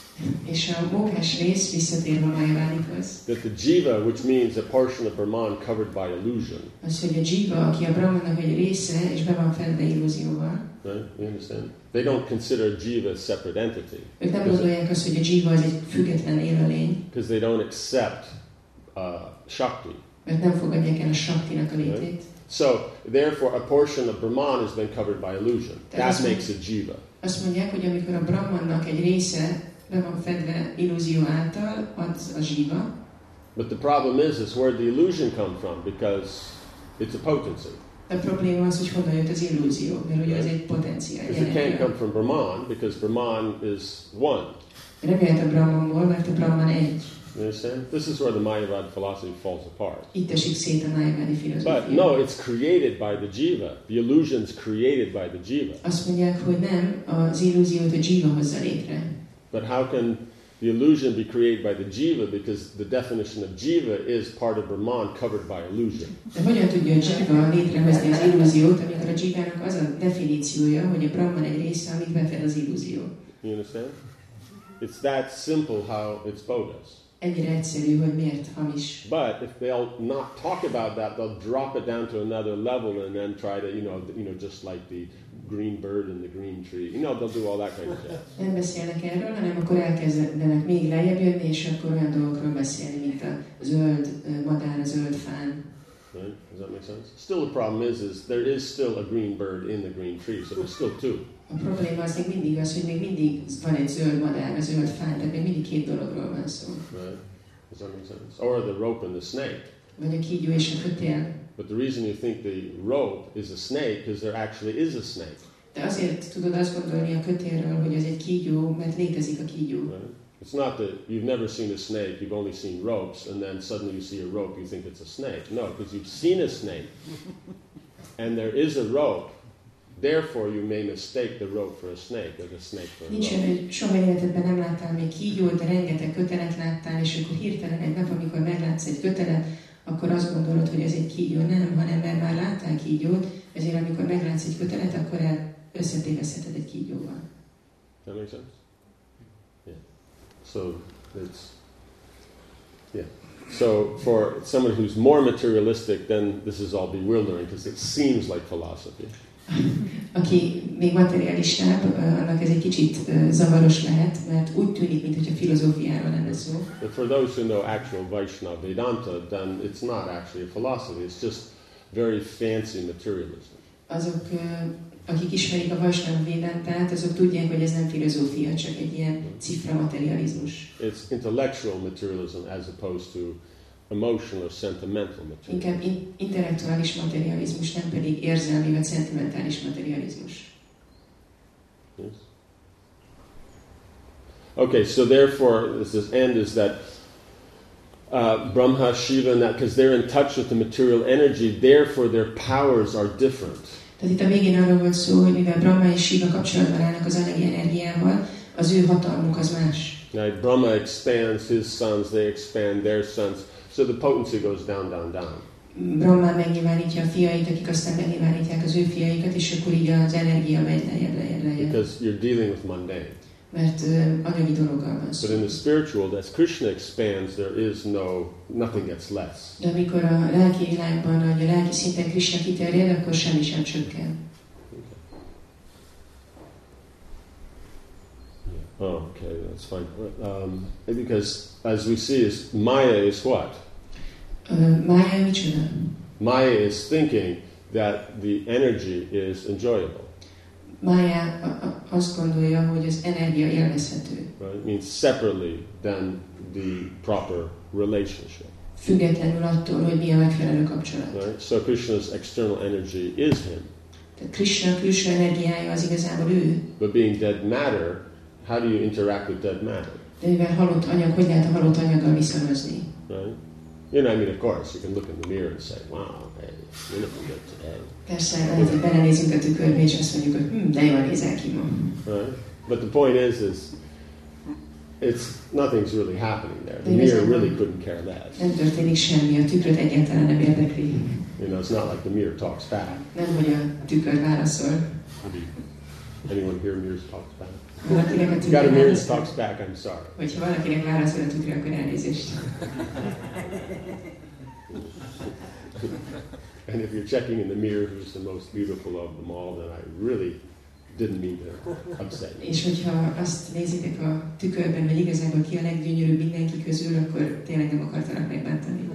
És a mókás rész visszatérve a Mayavadikhoz. That the jiva, which means a portion of Brahman covered by illusion. Az, hogy a jiva, aki a Brahmannak egy része, és be van fedve illúzióval. Right? You understand? They don't consider jiva a separate entity. Ők nem gondolják azt, hogy a jiva az egy független élőlény. Because they don't accept uh, Shakti. Mert nem fogadják el a Shaktinak a létét. Right? So, therefore, a portion of Brahman has been covered by illusion. That makes it jiva. Azt mondják, hogy amikor a Brahmannak egy része be van fedve illúzió által, az a jiva. But the problem is, is where the illusion come from, because it's a potency. A probléma az, hogy honnan jött az illúzió, mert ugye ez egy potenciál. Because it can't come from Brahman, because Brahman is one. Nem jöhet a Brahmanból, mert a Brahman egy. You understand? This is where the Mayavad philosophy falls apart. Itt esik szét a Mayavadi filozófia. But no, it's created by the jiva. The illusion is created by the jiva. Azt mondják, hogy nem, az illúziót a jiva hozza létre. But how can the illusion be created by the jiva? Because the definition of jiva is part of Brahman covered by illusion. De hogyan tudja a jiva létrehozni az illúziót, amikor a jivának az a definíciója, hogy a Brahman egy része, amit befed az illúzió? You understand? It's that simple how it's bogus. Ennyire egyszerű, hogy miért hamis. But if they'll not talk about that, they'll drop it down to another level and then try to, you know, you know, just like the green bird and the green tree. You know, they'll do all that kind of stuff. Nem beszélnek erről, hanem akkor elkezdenek még lejjebb jönni, és akkor olyan dolgokról beszélni, mint a zöld madár, a zöld fán. Right? Does that make sense? Still, the problem is, is there is still a green bird in the green tree, so there's still two. A probléma az még mindig az, hogy még mindig van egy zöld madár, a zöld fán, tehát még mindig két dologról van szó. Right? Does that make sense? Or the rope and the snake. Vagy a kígyó és a kötél. But the reason you think the rope is a snake is there actually is a snake. De azért tudod azt gondolni a kötélről, hogy ez egy kígyó, mert létezik a kígyó. Right? It's not that you've never seen a snake, you've only seen ropes, and then suddenly you see a rope, you think it's a snake. No, because you've seen a snake, and there is a rope. Therefore, you may mistake the rope for a snake, or the snake for a Nincs rope. olyan, hogy soha életedben nem láttál még kígyót, de rengeteg kötelet láttál, és akkor hirtelen egy nap, amikor meglátsz egy kötelet, akkor azt gondolod, hogy ez egy kígyó. Nem, hanem mert már láttál kígyót, ezért amikor meglátsz egy kötelet, akkor összetévesztheted egy kígyóval. That makes sense? Yeah. So, it's... Yeah. So, for someone who's more materialistic, then this is all bewildering, because it seems like philosophy. Aki még materialistább, annak ez egy kicsit zavaros lehet, mert úgy tűnik, mintha filozófiáról lenne szó. But for those who know actual Vaishnava Vedanta, then it's not actually a philosophy, it's just very fancy materialism. Azok, akik ismerik a Vaishnava Vedantát, azok tudják, hogy ez nem filozófia, csak egy ilyen cifra materializmus. It's intellectual materialism as opposed to emotional or sentimental materialism. Inkább in- intellektuális materializmus, nem pedig érzelmi vagy szentimentális materializmus. Yes. Okay, so therefore, this is end is that uh, Brahma, Shiva, and that because they're in touch with the material energy, therefore their powers are different. Tehát itt a végén arról volt szó, hogy mivel Brahma és Shiva kapcsolatban állnak az anyagi energiával, az ő hatalmuk az más. Now, Brahma expands his sons, they expand their sons, so the potency goes down, down, down. Brahma megnyilvánítja a fiait, akik aztán megnyilvánítják az ő fiaikat, és akkor így az energia megy lejjebb, lejjebb, lejjebb. Because you're dealing with mundane. mert uh, anyagi dologgal van szó. But in the spiritual, as Krishna expands, there is no, nothing gets less. De amikor a lelki világban, vagy a lelki szinten Krishna kiterjed, akkor semmi sem csökken. Oh, okay, that's fine. Um, because as we see, is Maya is what? Uh, Maya micsoda? Maya is thinking that the energy is enjoyable. Maya azt gondolja, hogy az energia élvezhető. Right? It means separately than the proper relationship. Függetlenül attól, hogy mi a megfelelő kapcsolat. Right? So Krishna's external energy is him. Tehát Krishna külső energiája az igazából ő. But being dead matter, how do you interact with dead matter? De mivel halott anyag, hogy lehet a halott anyaggal viszonozni? Right? You know, I mean, of course, you can look in the mirror and say, wow, hey, you're looking good today. Persze, lehet, hogy belenézünk a tükörbe, és azt mondjuk, hogy hm, de jól nézel ki ma. Right? But the point is, is it's nothing's really happening there. The mirror really couldn't care less. Nem történik semmi, a tükröt egyáltalán nem érdekli. You know, it's not like the mirror talks back. Nem, hogy a tükör válaszol. Anyone here mirrors talks back? Valakinek a You tükör got a mirror that válaszol. talks back, I'm sorry. Hogyha valakinek válaszol a tükör, akkor elnézést. And if you're checking in the mirror who's the most beautiful of them all, then I really didn't mean to upset you. És hogyha azt nézitek a tükörben, hogy igazából ki a leggyönyörűbb mindenki közül, akkor tényleg nem akartanak megbántani.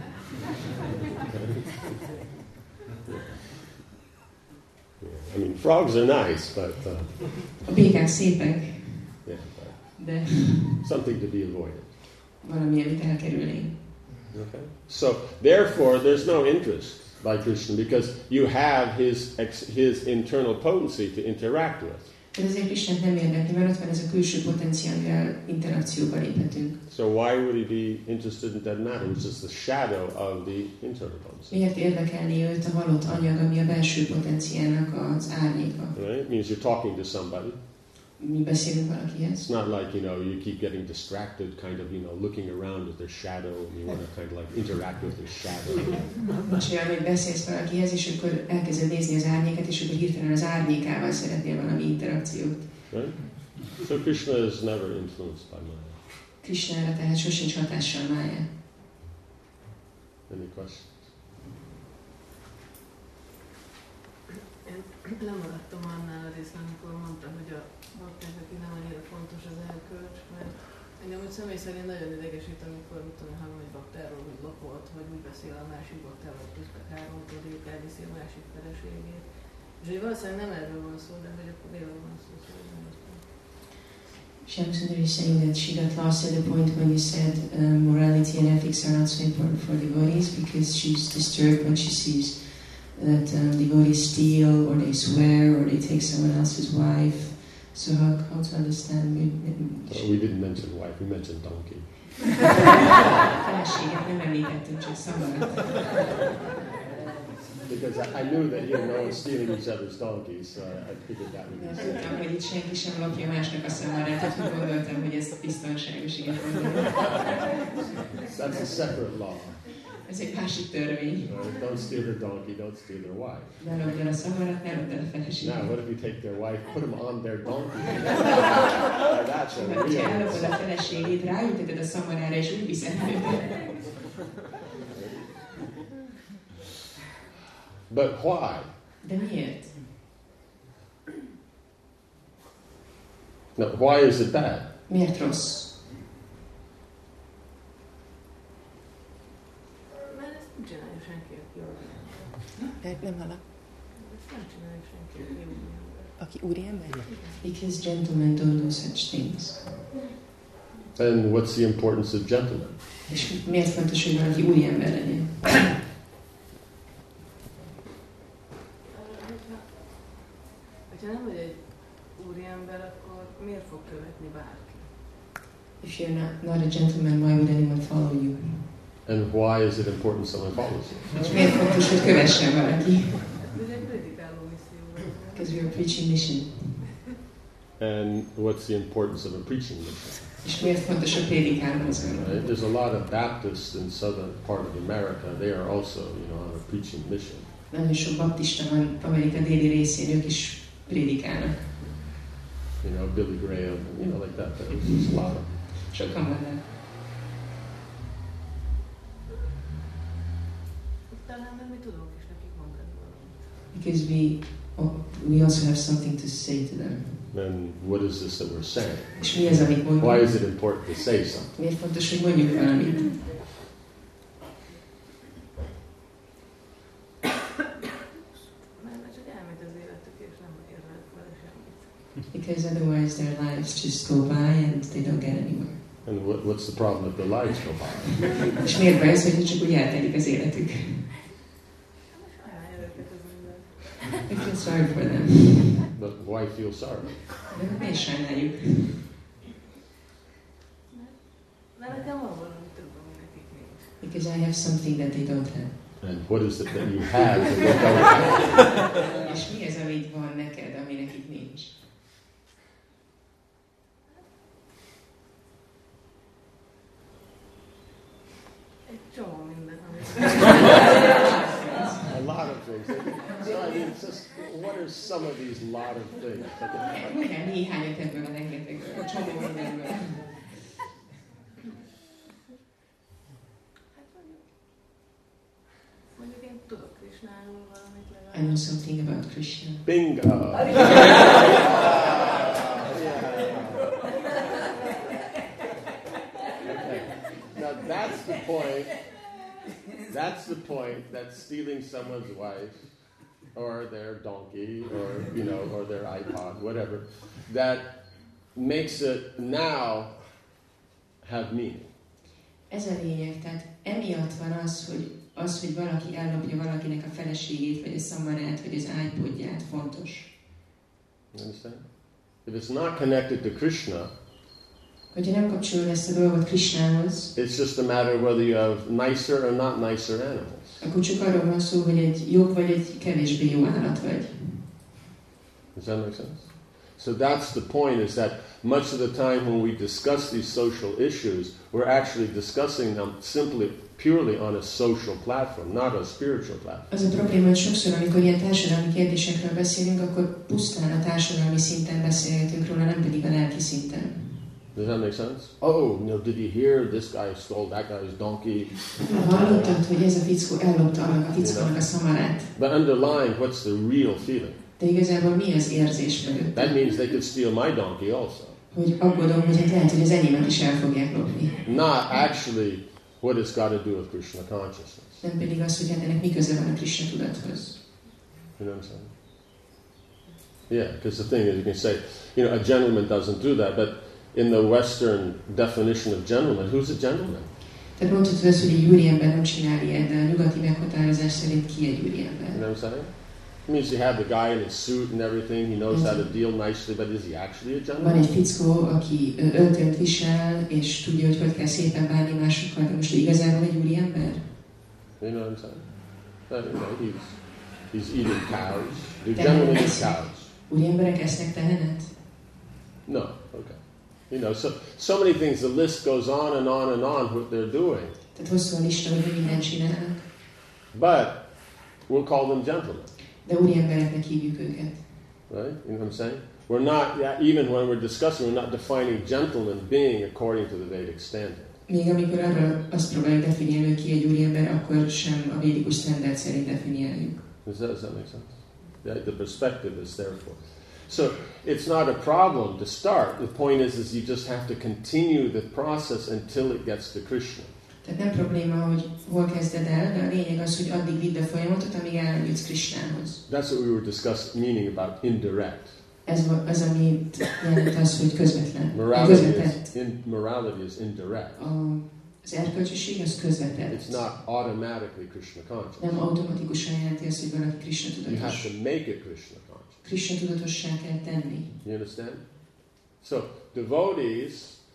I mean, frogs are nice, but uh, A békák szépek, yeah, but de something to be avoided. valami, amit el kell kerülni. Okay. So therefore, there's no interest by Krishna because you have his ex, his internal potency to interact with. Tehát ezért Krisnát nem érdekli, mert ott van ez a külső potenciál, amivel interakcióba léphetünk. So why would he be interested in dead matter, which is the shadow of the internal potency? Miért érdekelni őt a halott anyag, ami a belső potenciálnak az árnyéka? Right? It means you're talking to somebody. Mi beszélünk valakihez. It's not like, you know, you keep getting distracted, kind of, you know, looking around at their shadow, and you want to kind of like interact with their shadow. Nincs olyan, hogy beszélsz valakihez, és akkor elkezded nézni az árnyéket, és akkor hirtelen az árnyékával szeretnél valami interakciót. Right? So Krishna is never influenced by Maya. Krishnára tehát sosincs hatással Maya. Any questions? Én lemaradtam annál a részben, amikor mondta, hogy a bakták, aki nem annyira fontos az elkölcs, mert engem úgy személy szerint nagyon idegesít, amikor mit tudom, hallom egy baktáról, hogy lakolt, vagy úgy beszél a másik baktáról, hogy káromkodik, elviszi a másik feleségét. És hogy valószínűleg nem erről van szó, de hogy akkor miről van szó, szóval nem értem. Shamsundar is saying that she got lost at the point when you said um, morality and ethics are not so important for devotees because she's disturbed when she sees that um, devotees steal or they swear or they take someone else's wife. So how, how to understand? Well, we didn't mention wife, we mentioned donkey. Feleséget nem említettünk, csak szavarat. Because I, I knew that, you know, no one's stealing each other's donkeys, so I figured that would be safe. Tudtam, hogy itt senki sem lopja másnak a szavarát, hogy gondoltam, hogy ez biztonságos, igen. That's a separate law. Ez egy másik törvény. Right? Don't steal their donkey, don't steal their wife. Ne lopd el a szavarat, ne lopd el a feleséget. Now, what if you take their wife, put them on their donkey? That's a Mert ha real ellopod a feleségét, ráülteted a szamarára, és úgy viszed őt. But why? De miért? Now, why is it bad? Miért rossz? Mert ezt nem csinálja senki, aki jó ember. Nem hallak. Ezt nem csinálja senki, aki jó ember. Aki úriember? Because gentlemen don't do such things. And what's the importance of gentlemen? És miért fontos, hogy valaki úriember legyen? Ha nem vagy egy úriember, akkor miért fog követni bárki? If you're not, not a gentleman, why would anyone follow you? And why is it important someone follows you? És miért fontos, hogy kövessen valaki? Ez egy prédikáló misszió. Because we're a preaching mission. And what's the importance of a preaching mission? És miért fontos a prédikáló mozgalom? Right? There's a lot of Baptists in southern part of America. They are also, you know, on a preaching mission. Nagyon sok baptista van Amerika déli részén, ők is prédikálnak. you know, Billy Graham, you know, like that. There was just a lot of. Sokan vannak. Talán nem mi tudunk is nekik mondani valamit. Because we, oh, we also have something to say to them. And what is this that we're saying? És mi ez, amit mondjuk? Why is it important to say something? Miért fontos, hogy mondjuk valamit? Mert csak elmegy az életük, és nem érnek vele semmit. Because otherwise their lives just go by and they don't get anywhere. And what, what's the problem if their lives go by? És miért baj ez, hogy csak úgy eltelik az életük? I feel sorry for them. But why feel sorry? De miért sajnáljuk? Mert nekem van valami több, ami nekik nincs. Because I have something that they don't have. And what is it that you have that they don't have? És mi ez, amit van neked, ami nekik nincs? Egy csomó minden, amit... A lot of things. So I mean, it's just, what are some of these lot of things? Mondjál néhányat ebből a rengetegből, a csomó mindenből. Mondjuk én tudok Krisnáról valamit legalább. I know something about Krishna. Bingo! Okay. Now that's the point. That's the point that stealing someone's wife or their donkey or, you know, or their iPod, whatever, that makes it now have meaning. Ez a lényeg, tehát emiatt van az, hogy az, hogy valaki ellopja valakinek a feleségét, vagy a szamarát, vagy az iPodját fontos. You understand? If it's not connected to Krishna, hogyha nem kapcsolod ezt a dolgot Krishnához, it's just a matter of whether you have nicer or not nicer animals. Akkor csak arról van szó, hogy egy jobb vagy egy kevésbé jó állat vagy. Does that make sense? So that's the point, is that much of the time when we discuss these social issues, we're actually discussing them simply, purely on a social platform, not a spiritual platform. Az a probléma, hogy sokszor, amikor ilyen társadalmi kérdésekről beszélünk, akkor pusztán a társadalmi szinten beszélgetünk róla, nem pedig a lelki szinten. Does that make sense? Oh, no, did you hear this guy stole that guy's donkey? Hallottad, hogy ez a fickó ellopta annak a fickónak a szamarát. But underlying, what's the real feeling? De igazából mi az érzés mögött? That means they could steal my donkey also. Hogy aggódom, hogy hát lehet, hogy az enyémet is el fogják lopni. Not actually what it's got to do with Krishna consciousness. Nem pedig az, hogy hát ennek mi köze van a Krishna tudathoz. You know what I'm saying? Yeah, because the thing is, you can say, you know, a gentleman doesn't do that, but in the Western definition of gentleman, who's a gentleman? Tehát mondhatod azt, hogy egy úriember nem csinál ilyet, de a nyugati meghatározás szerint ki egy úriember? You know what I'm saying? It means you have the guy in his suit and everything, he knows how to deal nicely, but is he actually a gentleman? Van egy fickó, aki öltönyt visel, és tudja, hogy hogy kell szépen bánni másokkal, de most igazából egy úriember? You know what I'm saying? But, you know, he's, he's eating cows. Do gentlemen eat cows? Úriemberek esznek tehenet? No, okay. You know, so so many things. The list goes on and on and on what they're doing. Tehát hosszú a lista, hogy mindent csinálnak. But we'll call them gentlemen. De úriembereknek hívjuk őket. Right? You know what I'm saying? We're not, even when we're discussing, we're not defining gentleman being according to the Vedic standard. Még amikor arra azt próbáljuk definiálni, hogy ki egy úriember, akkor sem a védikus standard szerint definiáljuk. Does that, does that make sense? The, the perspective is therefore. So it's not a problem to start. The point is, is you just have to continue the process until it gets to Krishna. Tehát nem probléma, hogy hol kezded el, de a lényeg az, hogy addig vidd a folyamatot, amíg eljutsz Krishnához. That's what we were discussing, meaning about indirect. Ez az, amit jelent az, hogy közvetlen. Morality is, in, morality is indirect. A, az erkölcsösség az közvetlen. It's not automatically Krishna conscious. Nem automatikusan jelenti azt, hogy valaki Krishna tudatos. You have to make it Krishna conscious. Krishna tudatossá kell tenni. You understand? So devotees,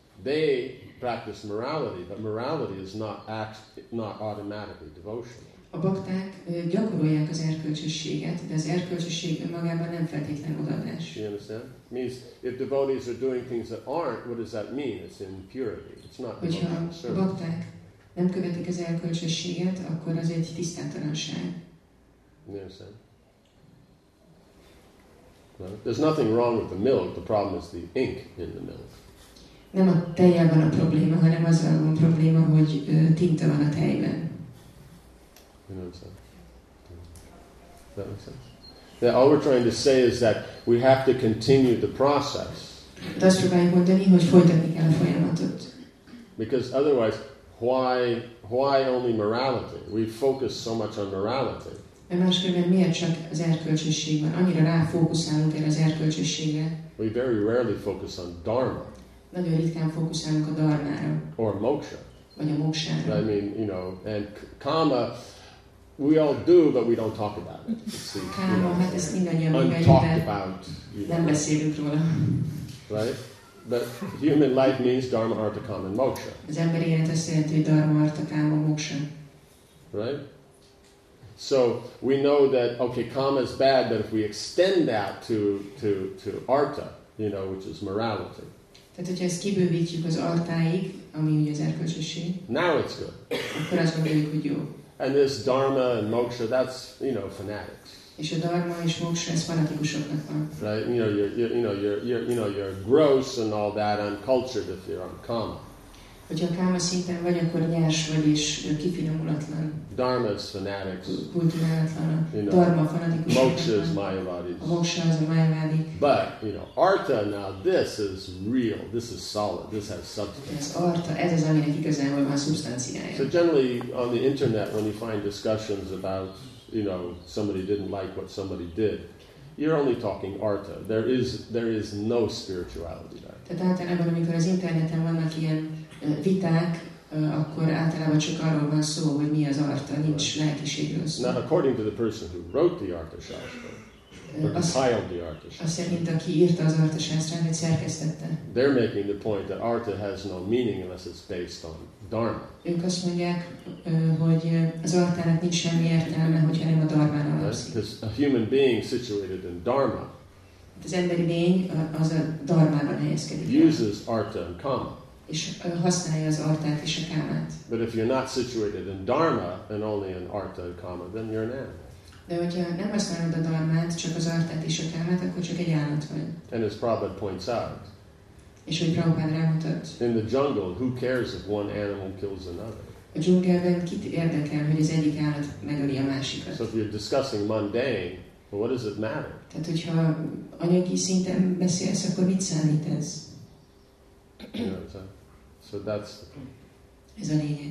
they practice morality, but morality is not act, not automatically devotional. A bakták gyakorolják az erkölcsösséget, de az erkölcsösség önmagában nem feltétlenül odaadás. You understand? It means if devotees are doing things that aren't, what does that mean? It's impurity. It's not devotional service. Hogyha a bakták nem követik az erkölcsösséget, akkor az egy tisztátalanság. You understand? Right? There's nothing wrong with the milk. The problem is the ink in the milk. Nem a tejjel van a probléma, hanem azzal van probléma, hogy ö, tinta van a tejben. You know what I'm saying? Does that make sense? That all we're trying to say is that we have to continue the process. De azt próbáljuk mondani, hogy folytatni kell a folyamatot. Because otherwise, why why only morality? We focus so much on morality. Mert máskülönben miért csak az erkölcsösség van? Annyira ráfókuszálunk erre az erkölcsösségre. We very rarely focus on dharma. Nagyon ritkán fókuszálunk a dharmára. Or moksha. Vagy a moksára. I mean, you know, and kama, we all do, but we don't talk about it. It's, you Káma, know, hát ezt mindannyian untalked mondjuk, about. You nem know, beszélünk róla. right? But human life means dharma, artha, kama, and moksha. Az emberi élet azt jelenti, hogy dharma, artha, káma, moksa. Right? So we know that, okay, kama is bad, but if we extend that to, to, to artha, you know, which is morality. Tehát, hogyha ezt kibővítjük az artáig, ami ugye az erkölcsösség, now it's good. akkor azt gondoljuk, hogy jó. And this dharma and moksha, that's, you know, fanatics. És a dharma és moksa, ez fanatikusoknak van. Right? You know, you're, you're, you know, you're, you're, you know, you're gross and all that, uncultured if you're on kama. Hogyha a káma szinten vagy, akkor nyers vagy és kifinomulatlan. Dharma is fanatics. Kultiválatlan. You know, Dharma fanatikus. moksha is mayavadis. A moksa az a májvádi. But, you know, artha, now this is real. This is solid. This has substance. Az arta, ez az, aminek igazából van szubstanciája. So generally on the internet, when you find discussions about, you know, somebody didn't like what somebody did, you're only talking artha. There is there is no spirituality there. Tehát általában, amikor az interneten vannak ilyen viták, akkor általában csak arról van szó, hogy mi az arta, nincs lelkiségről szó. Not according to the person who wrote the Artha Shastra, or compiled the Artha Shastra. Azt szerint, aki írta az Artha Shastrát, vagy szerkesztette. They're making the point that artha has no meaning unless it's based on dharma. Ők azt mondják, hogy az artának nincs semmi értelme, hogyha nem a dharmán alapszik. Because a human being situated in dharma Az emberi lény az a dharmában helyezkedik. uses artha and kama. És használja az artát és a kámát. But if you're not situated in dharma and only in artha and kama, then you're an animal. De hogyha nem használod a dharmát, csak az artát és a kámát, akkor csak egy állat vagy. And as Prabhupada points out, És hogy Prabhupád rámutat, in the jungle, who cares if one animal kills another? a dzsungelben kit érdekel, hogy az egyik állat megöli a másikat. So if you're discussing mundane, well, what does it matter? Tehát, hogyha anyagi szinten beszélsz, akkor mit számít ez? You know, so, so that's the point. Ez a lényeg.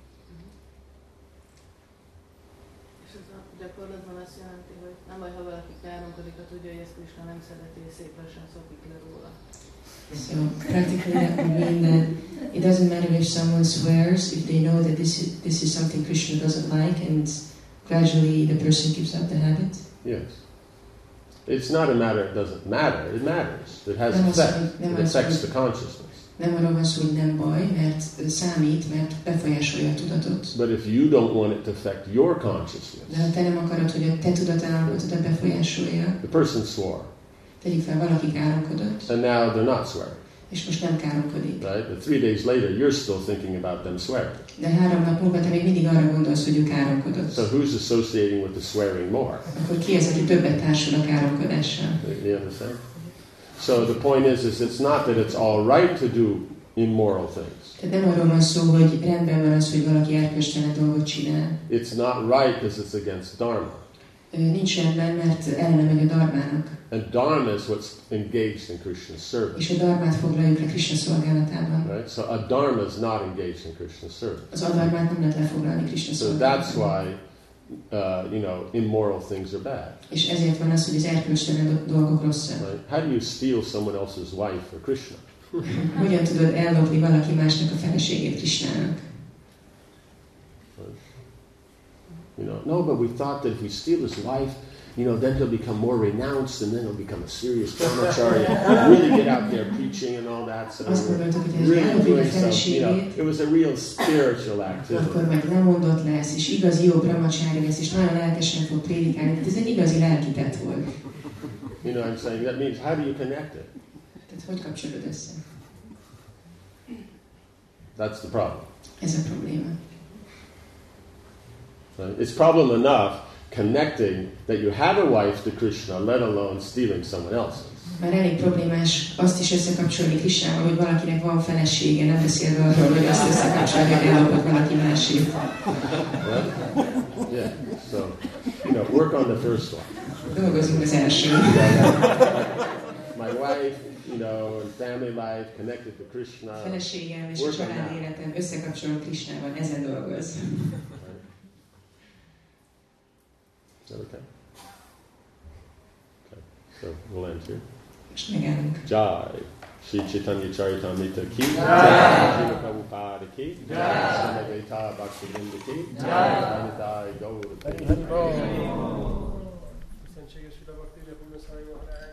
És ez a gyakorlatban azt jelenti, hogy nem baj, ha valaki káromkodik, ha tudja, hogy ezt Krishna nem szereti, és szép lassan szokik le róla. So practically that would mean that it doesn't matter if someone swears, if they know that this is, this is something Krishna doesn't like, and gradually the person keeps up the habit. Yes. It's not a matter, it doesn't matter, it matters. It has Nem az, effect. hogy- nem It az, affects hogy- the consciousness. Nem arról van szó, hogy nem baj, mert számít, mert befolyásolja a tudatot. But if you don't want it to affect your consciousness, De ha te nem akarod, hogy a te tudatállapotodat befolyásolja, the person swore, tegyük fel, valaki káromkodott, and now they're not swearing, és most nem káromkodik. right? But three days later, you're still thinking about them swearing. De három nap múlva te még mindig arra gondolsz, hogy ő káromkodott. So who's associating with the swearing more? Akkor ki az, aki többet társul a káromkodással? You understand? So the point is, is it's not that it's all right to do immoral things. Tehát nem arról van szó, hogy rendben van az, hogy valaki erkölcstelen dolgot csinál. It's not right because it's against dharma. Ö, Nincs rendben, mert ellene megy a dharmának. And dharma is what's engaged in Krishna's service. És a dharmát foglaljuk le Krishna szolgálatában. Right? So a dharma is not engaged in Krishna's service. Az adharmát nem lehet lefoglalni Krishna So that's szolgálatában. why, uh, you know, immoral things are bad. És ezért van az, hogy az erkölcstelen do- dolgok rosszak. Right? How do you steal someone else's wife for Krishna? Hogyan tudod ellopni valaki másnak a feleségét Krishnának? You know, no, but we thought that if we steal his wife, you know, then he'll become more renounced, and then he'll become a serious brahmacharya, really get out there preaching and all that. So Azt we're gondoltuk, hogy ez really ellopni a doing some, you know, feleségét, it was a real spiritual activity. akkor meg lemondott lesz, és igazi jó brahmacsári lesz, és nagyon lelkesen fog prédikálni. Tehát ez egy igazi lelkitett volt. You know what I'm saying? That means, how do you connect it? Tehát hogy kapcsolod össze? That's the problem. Ez a probléma. Right? It's problem enough connecting that you have a wife to Krishna, let alone stealing someone else's. Már elég problémás azt is összekapcsolni Krisnával, hogy valakinek van felesége, nem beszélve arról, hogy azt összekapcsolni, hogy ellopott valaki másik. Right? Yeah. So, you know, work on the first one. Dolgozunk az első. My wife, you know, and family life connected to Krishna. Feleségem és a család életem összekapcsolom Krisnával, ezen dolgoz. Is that okay? Okay. So we'll end here. Most megállunk. Jai. Shri Chaitanya Charitamrita ki. Jai. Shri Prabhupada ki. Jai. Samagaita Bhaktivinoda ki. Jai. Anita Gaur. Szentséges Ura Bhakti Gyakorló Szállja.